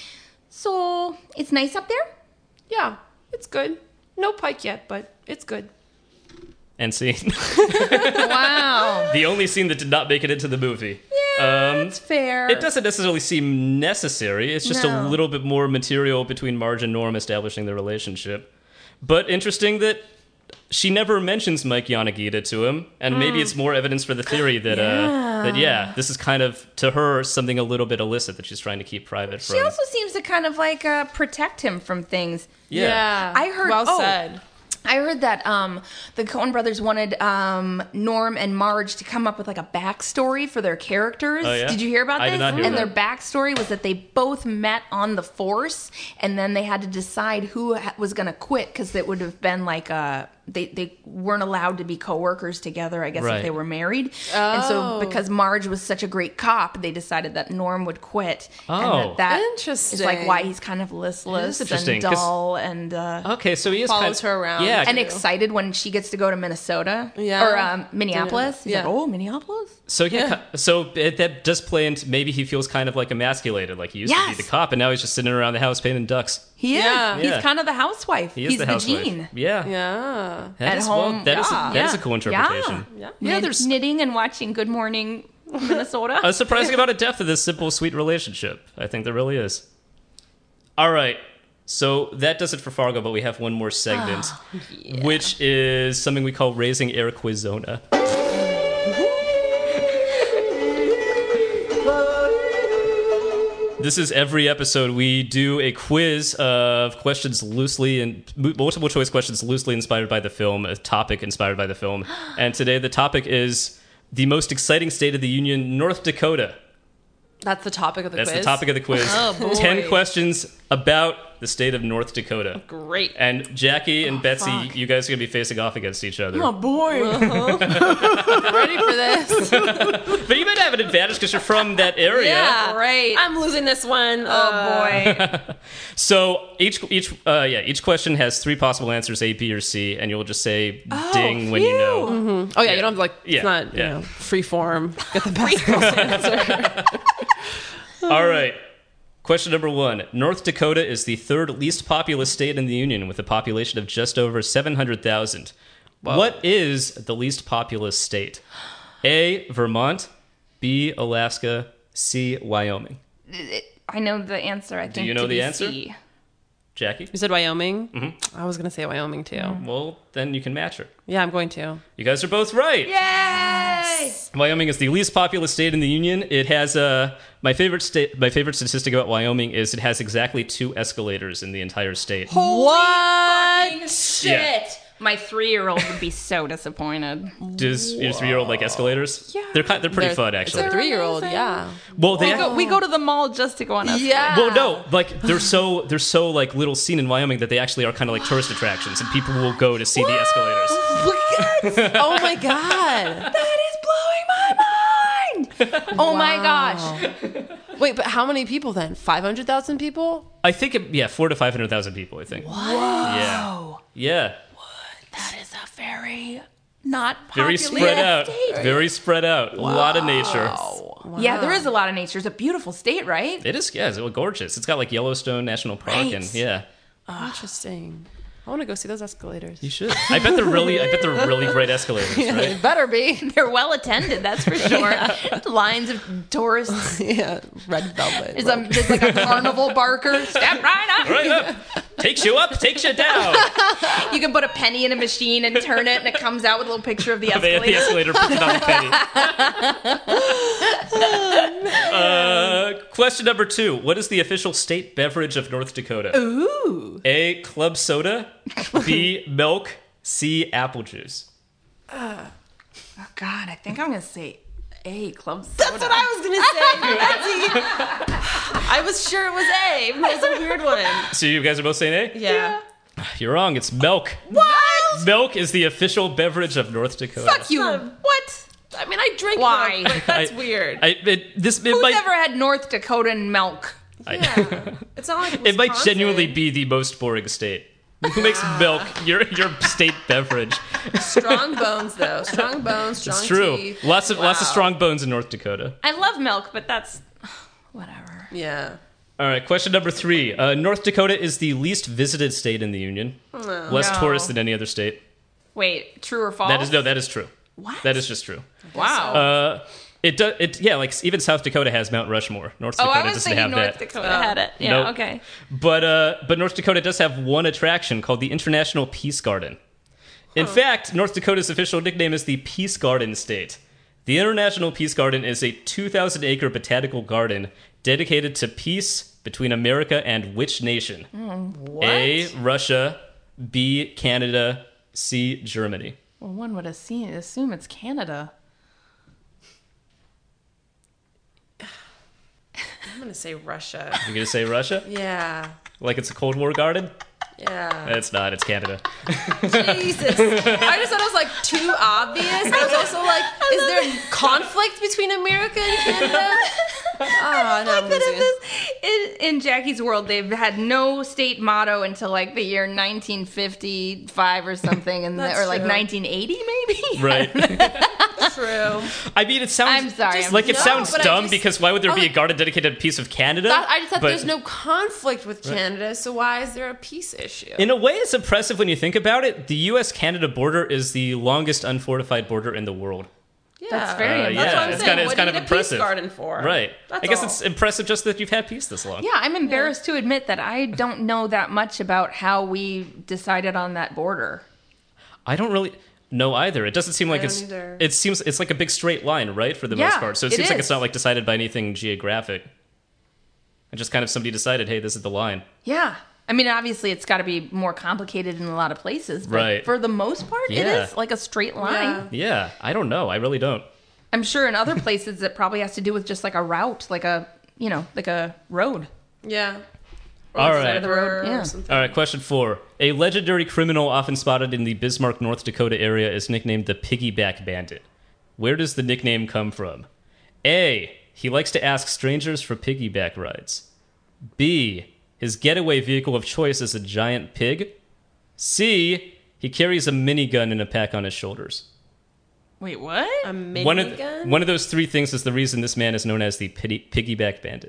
So, it's nice up there? Yeah, it's good. No pike yet, but it's good. And scene. Wow. The only scene that did not make it into the movie. Yeah, Um, that's fair. It doesn't necessarily seem necessary. It's just a No. little bit more material between Marge and Norm establishing their relationship. But interesting that she never mentions Mike Yanagita to him, and maybe Mm. it's more evidence for the theory that, Yeah. uh, that yeah, this is kind of, to her, something a little bit illicit that she's trying to keep private from. She also seems to kind of like uh, protect him from things. Yeah. Yeah. I heard. Well oh, said. I heard that um, the Coen brothers wanted um, Norm and Marge to come up with like a backstory for their characters. Oh, yeah? Did you hear about I this? did not hear and that. their backstory was that they both met on the Force, and then they had to decide who ha- was going to quit because it would have been like a. They, they weren't allowed to be co-workers together, I guess, Right. if they were married. And so Oh. because Marge was such a great cop, they decided that Norm would quit. Oh. And that, that Interesting. is like why he's kind of listless interesting, and 'cause- dull and... Uh, Okay, so he is Follows kind her around. Yeah, and excited when she gets to go to Minnesota Yeah. or um, Minneapolis. He's Yeah. like, oh, Minneapolis? So yeah, so it, that does play into maybe he feels kind of like emasculated, like he used to Yes. be the cop, and now he's just sitting around the house painting ducks. He Yeah. is. He's Yeah. kind of the housewife. He is He's the the, housewife. Gene. Yeah, Yeah. That At is- well, home, that is yeah. a, that is a Yeah. cool interpretation. Yeah. Yeah, Knit- there's- knitting and watching Good Morning Minnesota. A surprising amount of depth to this simple, sweet relationship. I think there really is. All right. So that does it for Fargo, but we have one more segment, which is something we call Raising Air Quizona. This is every episode we do a quiz of questions loosely and multiple choice questions loosely inspired by the film, a topic inspired by the film. And today the topic is the most exciting state of the union, North Dakota. That's the topic of the That's quiz. the topic of the quiz. Oh, boy. Ten questions about the state of North Dakota. Great. And Jackie and Betsy, fuck. you guys are going to be facing off against each other. Oh, boy. Ready for this? But you might have an advantage because you're from that area. Yeah. Great. I'm losing this one. Oh, Uh, boy. So each each uh, yeah each question has three possible answers, A, B, or C, and you'll just say ding when you know. Oh, yeah, you don't have to, like, Yeah, it's not, yeah. you know, free form. Get the best answer. All right. Question number one. North Dakota is the third least populous state in the Union with a population of just over seven hundred thousand. What is the least populous state? A, Vermont, B, Alaska, C, Wyoming. I know the answer, I think. you know to the be answer? C. Jackie? You said Wyoming? Mm-hmm. I was going to say Wyoming, too. Well, then you can match her. Yeah, I'm going to. You guys are both right. Yay! Wyoming is the least populous state in the union. It has uh, my favorite state. My favorite statistic about Wyoming is it has exactly two escalators in the entire state. What? Fucking shit. Yeah. My three-year-old would be so disappointed. Does your three-year-old like escalators? Yeah. they're kind, they're pretty They're- fun actually. It's a three-year-old, yeah. Well, they We go, we go to the mall just to go on escalators. Yeah. well no like they're so they're so like little seen in Wyoming that they actually are kind of like tourist attractions and people will go to see the escalators. Oh, my God. That is blowing my mind. Oh my gosh. Wait, but how many people then? five hundred thousand people? I think, it, yeah, four to five hundred thousand people. I think. Whoa. Yeah. Yeah. That is a very not Very populated spread out. state. Very spread out. A lot of nature. Wow. Yeah, there is a lot of nature. It's a beautiful state, right? It is. Yeah, it's gorgeous. It's got like Yellowstone National Park, Right. and yeah. Interesting. I want to go see those escalators. You should. I bet they're really. I bet they're really great escalators, right? It better be. They're well attended, that's for sure. Lines of tourists. Yeah, red velvet. There's, a, there's like a carnival barker. Step right up. Right up. Takes you up, takes you down. You can put a penny in a machine and turn it, and it comes out with a little picture of the The, escalator. the escalator printed on the penny. uh, question number two. What is the official state beverage of North Dakota? Ooh. A, club soda. B, milk. C, apple juice. Oh, God. I think I'm going to say A, club soda. That's what I was gonna say. Betsy. I was sure it was A. But it was a weird one. So you guys are both saying A? Yeah. You're wrong. It's milk. What? Milk is the official beverage of North Dakota. Fuck you. What? I mean, I drink Why? milk, but that's I- weird. I, it, this, it Who's might, ever had North Dakotan milk? yeah. It's not like it might Wisconsin. genuinely be the most boring state. Who makes milk your your state beverage? Strong bones, though. Strong bones, strong It's true. teeth. Lots of lots of Wow. strong bones in North Dakota. I love milk, but that's whatever. Yeah. All right, question number three. Uh, North Dakota is the least visited state in the union. Less No. tourists than any other state. Wait, true or false? That is no, that is true. What? That is just true. Wow. Uh, it does. It yeah, like even South Dakota has Mount Rushmore. North oh, Dakota I was doesn't thinking have North that. Dakota had it. Yeah, Nope. okay. But uh, but North Dakota does have one attraction called the International Peace Garden. In fact, North Dakota's official nickname is the Peace Garden State. The International Peace Garden is a two thousand acre botanical garden dedicated to peace between America and which nation? A, Russia. B, Canada. C, Germany. Well, one would assume, assume it's Canada. I'm going to say Russia. You're going to say Russia? Yeah. Like it's a Cold War garden? Yeah. It's not. It's Canada. Jesus. I just thought it was like too obvious. I was also like, is there conflict between America and Canada? Oh, no, I'm That losing it. is- in, in Jackie's world, they've had no state motto until like the year nineteen fifty-five or something, and That's or like true. nineteen eighty maybe. Right. True. I mean, it sounds I'm sorry, just I'm like it No, sounds but I dumb just- because why would there oh, be a like- garden dedicated to peace of Canada? That, I just thought But there's no conflict with Canada, so why is there a peace issue? in a way, it's impressive when you think about it. The U S Canada border is the longest unfortified border in the world. yeah. That's very Uh, impressive. yeah, That's what I'm it's saying. kind of it's What kind do of you need a impressive. peace garden for? Right. That's I guess all. it's impressive just that you've had peace this long. Yeah, I'm embarrassed to admit that I don't know that much about how we decided on that border. I don't really know either. It doesn't seem like don't it's. either. It seems it's like a big straight line, right, for the Yeah, most part. So it, it seems like is. it's not like decided by anything geographic. And just kind of somebody decided, hey, this is the line. Yeah. I mean, obviously, it's got to be more complicated in a lot of places, but Right. for the most part, it Yeah. is like a straight line. Yeah. Yeah, I don't know. I really don't. I'm sure in other places it probably has to do with just like a route, like a, you know, like a road. Yeah. All Side right. of the road. Yeah. Or something. All right, question four. A legendary criminal often spotted in the Bismarck, North Dakota area is nicknamed the Piggyback Bandit. Where does the nickname come from? A. He likes to ask strangers for piggyback rides. B. His getaway vehicle of choice is a giant pig. C. He carries a minigun in a pack on his shoulders. Wait, what? A minigun? One of, one of those three things is the reason this man is known as the pity, Piggyback Bandit.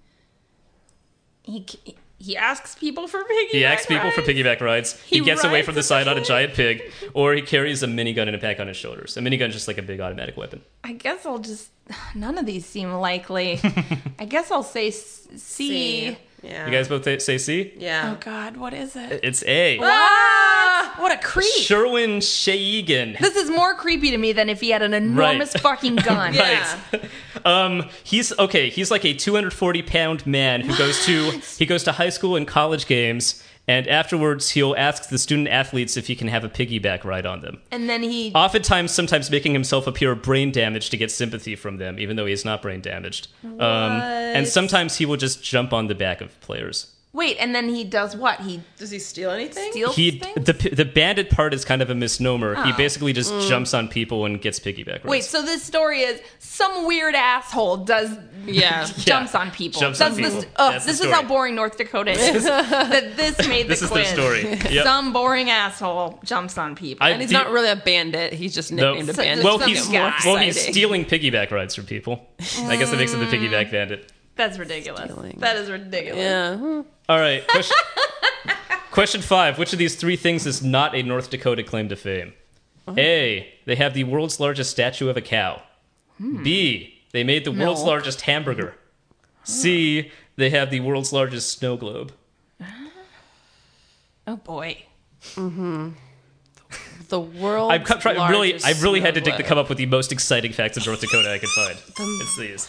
He he asks people for piggyback He asks people for rides? piggyback rides. He, He gets away rides from the a side on a pig? giant pig, or he carries a minigun in a pack on his shoulders. A minigun is just like a big automatic weapon. I guess I'll just. None of these seem likely. I guess I'll say s- C. C. Yeah. You guys both th- say C? Yeah. Oh God, what is it? It's A. Ah, what a creep! Sherwin Shayegan. This is more creepy to me than if he had an enormous Right. fucking gun. Yeah. Um, he's okay. He's like a two hundred forty pound man who goes to he goes to high school and college games, and afterwards he'll ask the student athletes if he can have a piggyback ride on them. And then he. Oftentimes, sometimes making himself appear brain damaged to get sympathy from them, even though he's not brain damaged. Um, and sometimes he will just jump on the back of players. Wait, and then he does what? He Does he steal anything? steals He things? the the bandit part is kind of a misnomer. He Oh. basically just jumps on people and gets piggyback rides. Wait, so this story is some weird asshole does Yeah. jumps on people. Jumps That's on the people. st- oh, That's the this is story. how boring North Dakota is. that this made the This is quiz. their story. Yep. Some boring asshole jumps on people. I- And he's the- not really a bandit. He's just No. nicknamed a So- bandit. well, some he's guy. well, he's Exciting. stealing piggyback rides from people. I guess that makes him the piggyback bandit. That's ridiculous. Stealing. That is ridiculous. Yeah. Hmm. All right. Question, question five. Which of these three things is not a North Dakota claim to fame? A. They have the world's largest statue of a cow. B. They made the world's No. largest hamburger. C. They have the world's largest snow globe. Oh boy. The world. I've come, try, really, I really had to dig to come up with the most exciting facts of North Dakota I could find. It's these.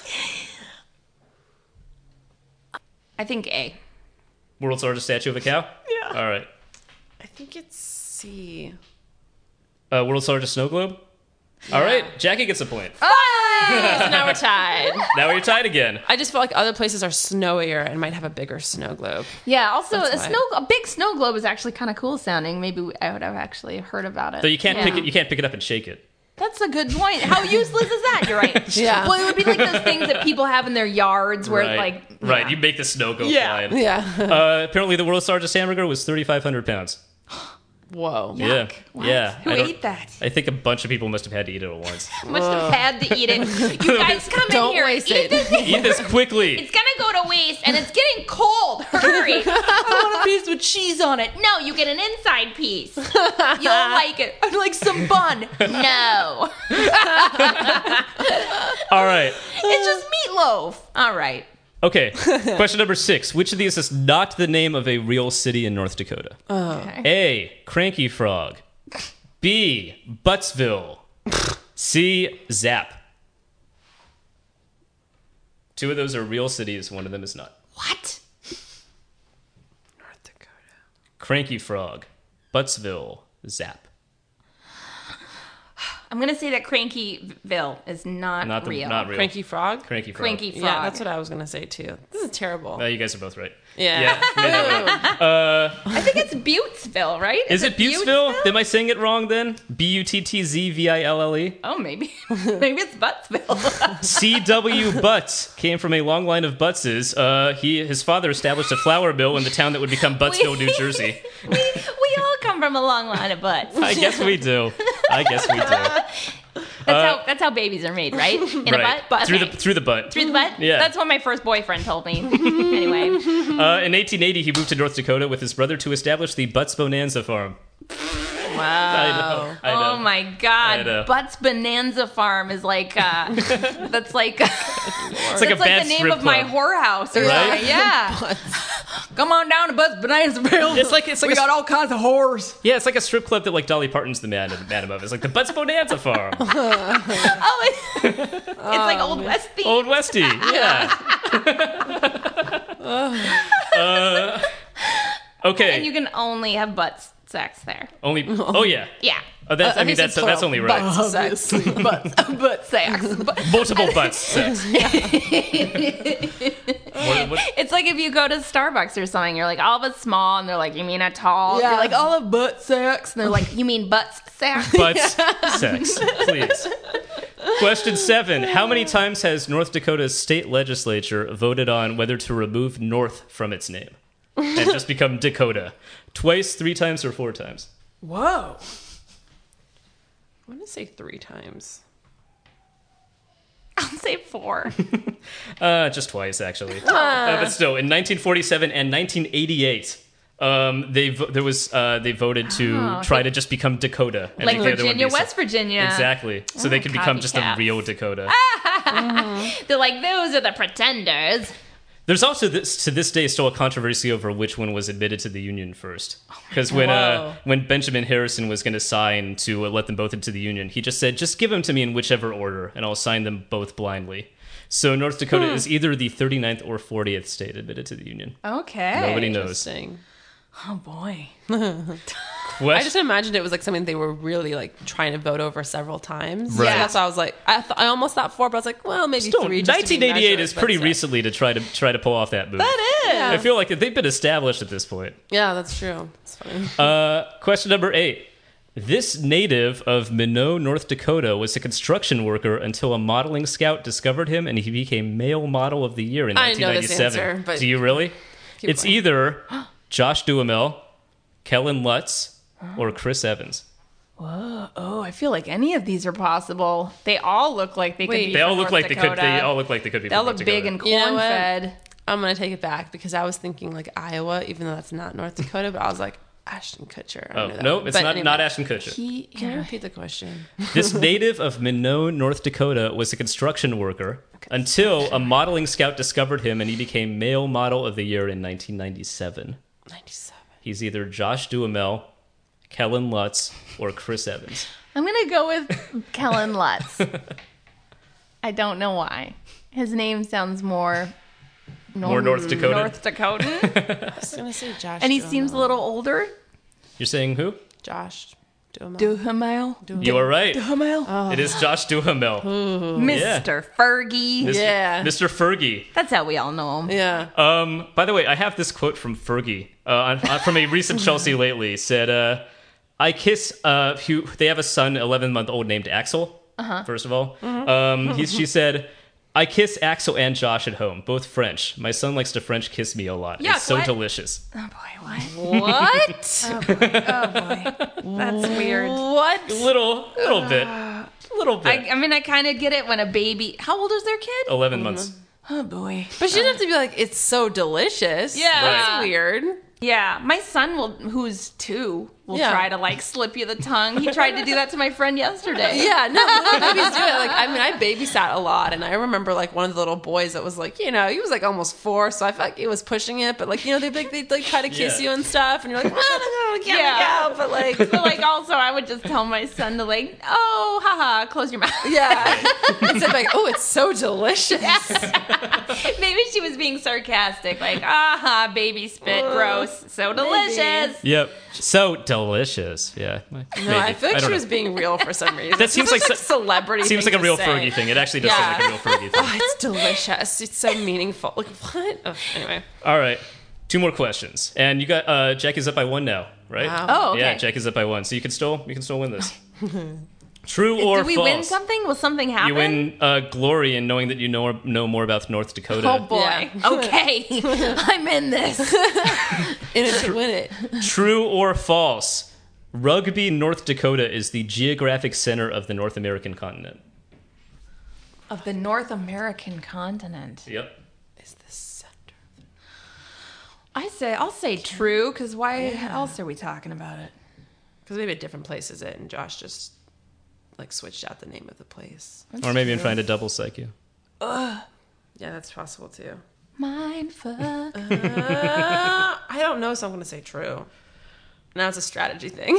I think A. World's largest statue of a cow? Yeah. All right. I think it's C. Uh, world's largest snow globe? All right. Jackie gets a point. Oh! So now we're tied. Now we're tied again. I just feel like other places are snowier and might have a bigger snow globe. Yeah. Also, That's a why. snow, a big snow globe is actually kind of cool sounding. Maybe we, I would have actually heard about it. So you can't Yeah. pick it. You can't pick it up and shake it. That's a good point. How useless is that? You're right. Yeah. Well, it would be like those things that people have in their yards where, right. like, right. yeah. You make the snow go Yeah. flying. Yeah. Uh, apparently, the world's largest hamburger was thirty-five hundred pounds. Whoa. Yeah. What? Yeah. Who I don't- ate that? I think a bunch of people must have had to eat it at once. Must have had to eat it. You guys come Don't in here. waste eat it. this. Eat this quickly. It's gonna go to waste, and it's getting cold. Hurry! I want a piece with cheese on it. No, you get an inside piece. You'll like it. I'd like some bun. No, All right. it's just meatloaf. All right. Okay. Question number six. Which of these is not the name of a real city in North Dakota? Okay. A. Cranky Frog. B. Buttsville. C. Zap. Two of those are real cities. One of them is not. What? North Dakota. Cranky Frog. Buttsville. Zap. I'm gonna say that Crankyville is not, Not the real. not real. Cranky frog? Cranky Frog. Cranky frog. Yeah, that's what I was going to say too. This is terrible. Uh, you guys are both right. Yeah. Yeah. I think it's Buttesville, right? Is it Buttesville? Am I saying it wrong then? B U T T Z V I L L E? Oh, maybe. Maybe it's Buttsville. C W Butts came from a long line of Buttses. Uh, he his father established a flour mill in the town that would become Buttsville, New Jersey. we, we all come from a long line of butts. I guess we do. I guess we do. That's how that's how babies are made, right? In right. a butt? butt through okay. the through the butt. Through the butt? Yeah. That's what my first boyfriend told me. Anyway. Uh, in eighteen eighty, he moved to North Dakota with his brother to establish the Butts Bonanza Farm. Wow. I know. I know. Oh my I know. God. Butts Bonanza Farm is like, uh, that's like, It's that's like a like bad the name strip of my club. whorehouse. Or Right? something. Yeah. Come on down to Butts Bonanzaville. It's like it's like we a, got all kinds of whores. yeah, it's like a strip club that like Dolly Parton's the man man above. It's like the Butts Bonanza Farm. Oh, it's, it's like Old West theme. Old Westy. Yeah. uh, okay. And you can only have butt sex there. Only. Oh yeah. Yeah. Oh, that's. I mean, he said that's that's plural. only right. Butt sex. butt, butt sex. But Multiple butts sex. What- what- it's like if you go to Starbucks or something, you're like, all but small, and they're like, you mean a tall? Yeah. You're like, all of butt sex, and they're like, you mean butts sex? butts sex, please. Question seven. How many times has North Dakota's state legislature voted on whether to remove North from its name and just become Dakota? Twice, three times, or four times? Whoa. I'm going to say three times. I'll say four. Uh, just twice, actually. Uh, but still, in nineteen forty-seven and nineteen eighty-eight, um, they vo- there was uh, they voted to Oh, try they- to just become Dakota, and Like make the other one Virginia, be some- West Virginia. Exactly, so they Oh, could become just a copycats. real Dakota. They're like, those are the pretenders. There's also this, to this day still a controversy over which one was admitted to the Union first. Because when uh, Whoa. when Benjamin Harrison was going to sign to uh, let them both into the Union, he just said, just give them to me in whichever order, and I'll sign them both blindly. So North Dakota Hmm. is either the thirty-ninth or fortieth state admitted to the Union. Okay. Nobody knows. Interesting. Oh, boy. Question- I just imagined it was like something they were really like trying to vote over several times. Right. So that's why I was like, I, th- I almost thought four, but I was like, well, maybe Still, three. Just to be nineteen eighty-eight measured, is but pretty six. recently to try to try to pull off that move. That is. I feel like they've been established at this point. Yeah, that's true. It's funny. Uh, question number eight. This native of Minot, North Dakota, was a construction worker until a modeling scout discovered him, and he became male model of the year in I nineteen know this ninety-seven. answer, but- Do you really? Keep It's going. either Josh Duhamel, Kellen Lutz, or Chris Evans. Whoa. Oh, I feel like any of these are possible. They all look like they Wait. could be They all from look North like they could. Dakota. They all look like they could be. They all from look North big Dakota. and You know what? corn-fed. I'm gonna take it back because I was thinking like Iowa, even though that's not North Dakota. But I was like Ashton Kutcher. I Oh knew that no, one. it's But not anyway. not Ashton Kutcher. He, Can you repeat the question? This native of Minot, North Dakota, was a construction worker until a modeling scout discovered him, and he became male model of the year in nineteen ninety-seven. ninety-seven. He's either Josh Duhamel, Kellen Lutz, or Chris Evans. I'm gonna go with Kellen Lutz. I don't know why. His name sounds more More North Dakota. North Dakota, I was gonna say Josh. and he Duhamel. seems a little older. You're saying who? Josh Duhamel. Duhamel, You are right. Duhamel, It is Josh Duhamel. Mister Fergie. Mister Yeah. Mister Fergie. That's how we all know him. Yeah. Um, by the way, I have this quote from Fergie uh, on, on- from a recent Chelsea Lately. Said, uh, "I kiss." Uh, who, they have a son, eleven month old, named Axel. Uh-huh. First of all, um, he, she said, "I kiss Axel and Josh at home, both French. My son likes to French kiss me a lot. Yuck, it's so what? delicious." Oh boy, what? What? oh boy, oh boy, that's weird. What? Little, little bit, little bit. I, I mean, I kind of get it when a baby. How old is their kid? eleven months. Oh boy. But she didn't have to be like, it's so delicious. Yeah. That's Right. weird. Yeah, my son will, who's two, will Yeah. try to like slip you the tongue. He tried to do that to my friend yesterday. Yeah, no, little babies do it. Like, I mean, I babysat a lot, and I remember like one of the little boys that was like, you know, he was like almost four, so I felt like he was pushing it, but like, you know, they like they like try to kiss Yeah. you and stuff, and you're like, well, I can't Yeah. make out, but like, But like also, I would just tell my son to like, oh, haha, close your mouth. yeah, instead of like, oh, it's so delicious. Maybe she was being sarcastic, like, aha, baby spit, gross, so delicious. Yep. So delicious. Yeah. No, I feel like she was being real for some reason. That seems It's like such a celebrity. Seems thing like a to real say. Fergie thing. It actually does Yeah. seem like a real Fergie thing. Oh, it's delicious. It's so meaningful. Like what? Oh, anyway. All right. Two more questions, and you got uh, Jack is up by one now, right? Wow. Oh, okay. Yeah, Jack is up by one, so you can still you can still win this. True or Did we false? win something? Will something happen? You win uh, glory in knowing that you know know more about North Dakota. Oh boy. Yeah. Okay. I'm in this. In it to win it. True or false? Rugby, North Dakota is the geographic center of the North American continent. Of the North American continent. Yep. Is the center? I say I'll say true, because why else are we talking about it? Because maybe a different place is it, and Josh just like switched out the name of the place. Or maybe I'm trying to double psych you. Yeah, that's possible too. Mindfuck. Uh, I don't know, so I'm going to say true. Now it's a strategy thing.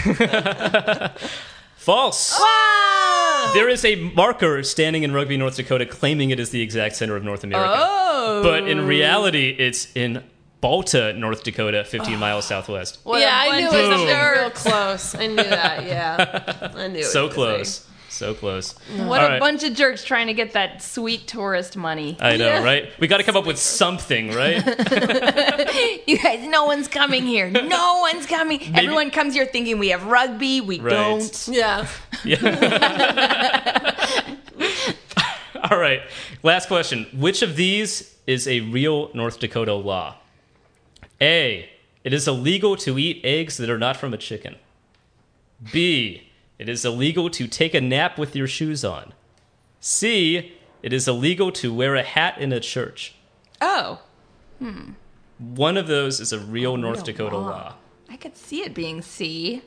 False. There is a marker standing in Rugby, North Dakota, claiming it is the exact center of North America. Oh. But in reality, it's in Balta, North Dakota, fifteen miles southwest. What yeah, a I knew bunch it of was something nerds. real close. I knew that, yeah. I knew it. So was close. So close. What All a right. bunch of jerks trying to get that sweet tourist money. I know, Yeah. right? We got to come up with something, right? You guys, no one's coming here. No one's coming. Everyone comes here thinking we have rugby. We Right. don't. Yeah. Yeah. All right. Last question. Which of these is a real North Dakota law? A. It is illegal to eat eggs that are not from a chicken. B. It is illegal to take a nap with your shoes on. C. It is illegal to wear a hat in a church. Oh, One of those is a real North real Dakota law. law. I could see it being C.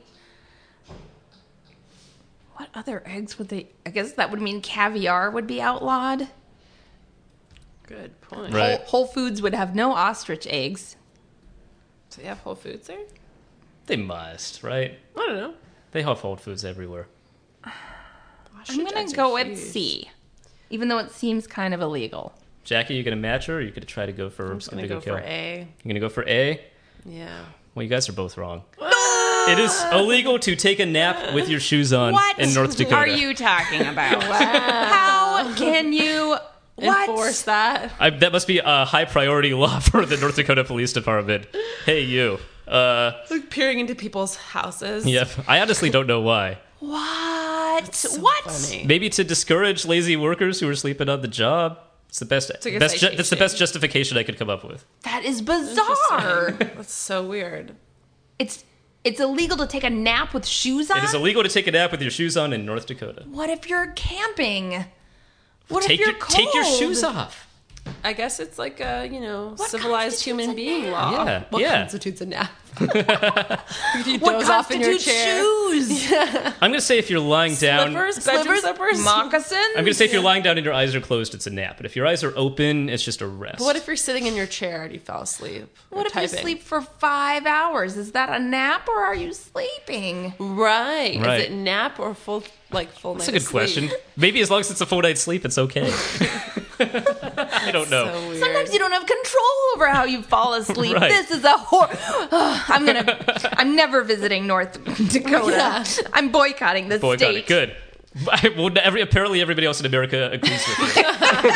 What other eggs would they? I guess that would mean caviar would be outlawed. Good point. Right. Whole, Whole Foods would have no ostrich eggs. So you have Whole Foods there? They must, right? I don't know. They have Whole Foods everywhere. I'm gonna go with C, even though it seems kind of illegal. Jackie, you gonna match her, or you gonna try to go for I'm just going to Indigo go for Kill? A. You're gonna go for A? Yeah. Well, you guys are both wrong. It is illegal to take a nap with your shoes on What in North Dakota. are you talking about? How can you what? Enforce that. I, that must be a high priority law for the North Dakota Police Department. Hey, you. Uh, Like peering into people's houses. yeah, I honestly don't know why. What? So what? funny. Maybe to discourage lazy workers who are sleeping on the job. It's the best. Take a best ju- that's the vacation. best justification I could come up with. That is bizarre. That's so weird. it's it's illegal to take a nap with shoes on. It is illegal to take a nap with your shoes on in North Dakota. What if you're camping? What take if you're your cold? take your shoes off. I guess it's like a, you know, What civilized constitutes human a being nap? law. Yeah, What yeah. constitutes a nap? You What doze off in your constitutes chair. shoes? I'm gonna say if you're lying down. Slippers, bedroom Slippers, slippers. moccasins. I'm gonna say if you're lying down and your eyes are closed, it's a nap. But if your eyes are open, it's just a rest. But what if you're sitting in your chair and you fell asleep? or What if you typing? sleep for five hours? Is that a nap or are you sleeping? Right. Right. Is it nap or full, like full night That's a good of sleep? question. Maybe as long as it's a full night's sleep, it's okay. I don't know. So weird. Sometimes you don't have control over how you fall asleep. Right. This is a hor. I'm gonna. I'm never visiting North Dakota. Yeah. I'm boycotting this Boycott state. it. Good. I, well, every, apparently everybody else in America agrees with me.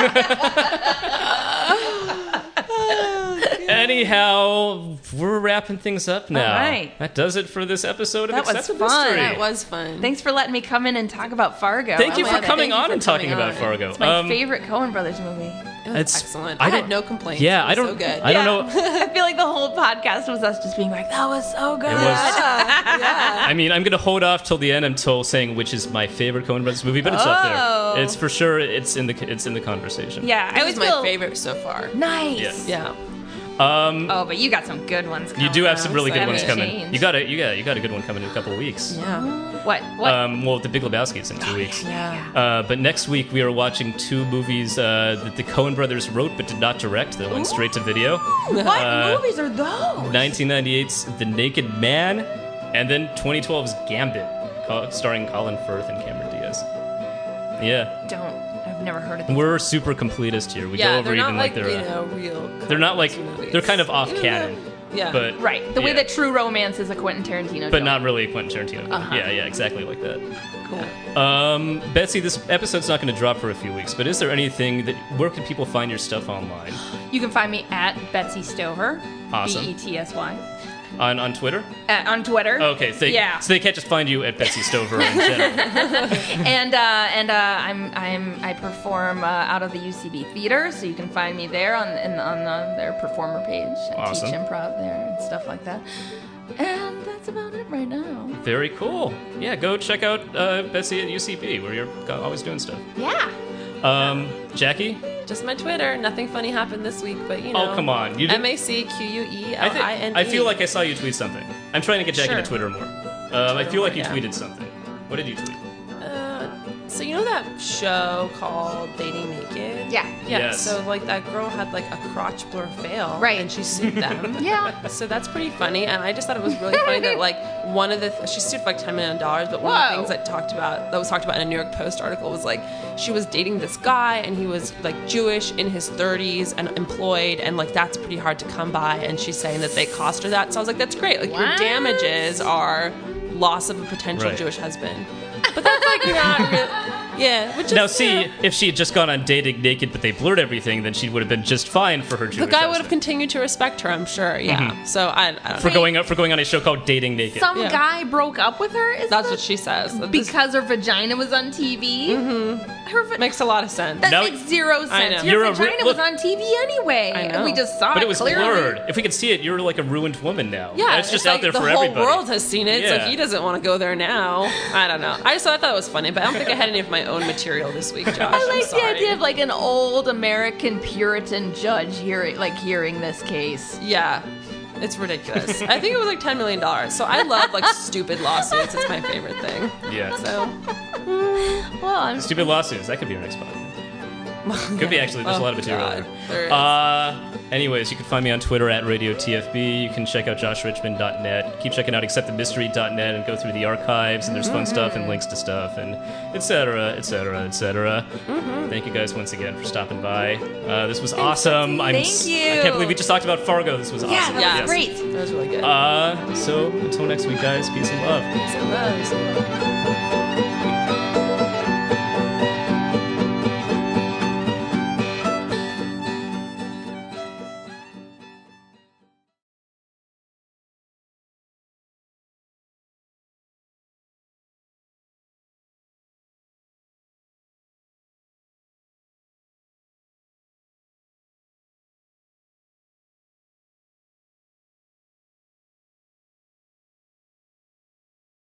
Anyhow, we're wrapping things up now. All right. That does it for this episode of That was Accepted fun. Mystery. That was fun. Thanks for letting me come in and talk about Fargo. Thank I you for love it. coming Thank you on for and talking coming about on. Fargo. It's my Um, favorite Coen Brothers movie. It was It's- excellent. I I, had don't- no complaints. Yeah, It was I don't. So good. I don't know. I feel like the whole podcast was us just being like, "That was so good." It was. yeah. I mean, I'm going to hold off till the end until saying which is my favorite Coen Brothers movie, but it's up Oh. there. It's for sure. It's in the. It's in the conversation. Yeah, I It always was my feel favorite so far. nice. Yeah. Yeah. Um, Oh, but you got some good ones coming. you do have though, some really so good that ones may coming. change. You got it. You got. You got a good one coming in a couple of weeks. Yeah. What? What? Um, well, The Big Lebowski is in two weeks. Yeah. Uh, but next week we are watching two movies uh, that the Coen Brothers wrote but did not direct. That went straight to video. what uh, movies are those? nineteen ninety-eight's The Naked Man, and then twenty twelve's Gambit, co- starring Colin Firth and Cameron Diaz. Yeah, Don't. I've never heard of these. we're super completist here. We Yeah, go over they're not even like, like, you their. Uh, know, real. they're not like movies. they're kind of off Even canon, though- Yeah. but Right, the way yeah. that True Romance is a Quentin Tarantino. but joint. not really a Quentin Tarantino. film. Uh-huh. Yeah, yeah, exactly like that. cool. Um, Betsy, this episode's not going to drop for a few weeks, but is there anything that where can people find your stuff online? You can find me at Betsy Stover. Awesome. B E T S Y. On on Twitter? Uh, on Twitter. Okay, so they, Yeah. so they can't just find you at Betsy Stover in general. and uh, and uh, I'm I'm I perform uh, out of the U C B Theater, so you can find me there on in, on the, their performer page. I Awesome. teach improv there and stuff like that. And that's about it right now. Very cool. Yeah, go check out uh, Betsy at U C B, where you're go- always doing stuff. Yeah. Um, Jackie? Just my Twitter. Nothing funny happened this week, but you know. Oh, come on. You did- M A C Q U E I, L think, I N E. I feel like I saw you tweet something. I'm trying to get Jackie Sure. to Twitter more. Um, I feel like you yeah. tweeted something. What did you tweet? Uh, so you know that show called Dating Naked? Yeah. Yeah. Yes. So like that girl had like a crotch blur fail, Right. And she sued them. Yeah. So that's pretty funny, and I just thought it was really funny that like one of the th- she sued for like ten million dollars, but one of Whoa. the things that talked about that was talked about in a New York Post article was like she was dating this guy and he was like Jewish in his thirties and employed, and like that's pretty hard to come by, and she's saying that they cost her that. So I was like, that's great. Like your What? damages are loss of a potential Right. Jewish husband, but that's like not real. Yeah, which is Now, you see, know, if she had just gone on Dating Naked, but they blurred everything, then she would have been just fine for her Jewish the guy would have husband. continued to respect her, I'm sure. Yeah. So I, I don't Mm-hmm. for know. going up for going on a show called Dating Naked. Some Yeah. guy broke up with her. Is That's that- what she says. This because her vagina was on T V. Mm-hmm. Her va- makes a lot of sense. that Now- makes zero I sense. know. Your You're a re- vagina look- was on T V anyway, I know. and we just saw but it. it was clearly. blurred. If we could see it, you're like a ruined woman now. Yeah, it's just like out there the for whole everybody. world has seen it, Yeah. so he doesn't want to go there now. I don't know. I just thought that was funny, but I don't think I had any of my own material this week, Josh. I I'm like the sorry. idea of like an old American Puritan judge hearing, like hearing this case. Yeah. It's ridiculous. I think it was like ten million dollars. So I love like stupid lawsuits. It's my favorite thing. Yeah. So Well, I'm Stupid lawsuits. That could be our next podcast. Could be actually. There's a Oh, lot of material God. there. There is. Uh, Anyways, you can find me on Twitter at Radio T F B. You can check out josh richmond dot net. Keep checking out accept the mystery dot net and go through the archives, and there's fun stuff and links to stuff, and et cetera, et cetera, et cetera. Thank you guys once again for stopping by. Uh, this was awesome. I'm Thank s- you. I can't believe we just talked about Fargo. This was Yeah, awesome. that Yeah. was great. That was really good. Uh, so until next week, guys, peace and love. Peace and love.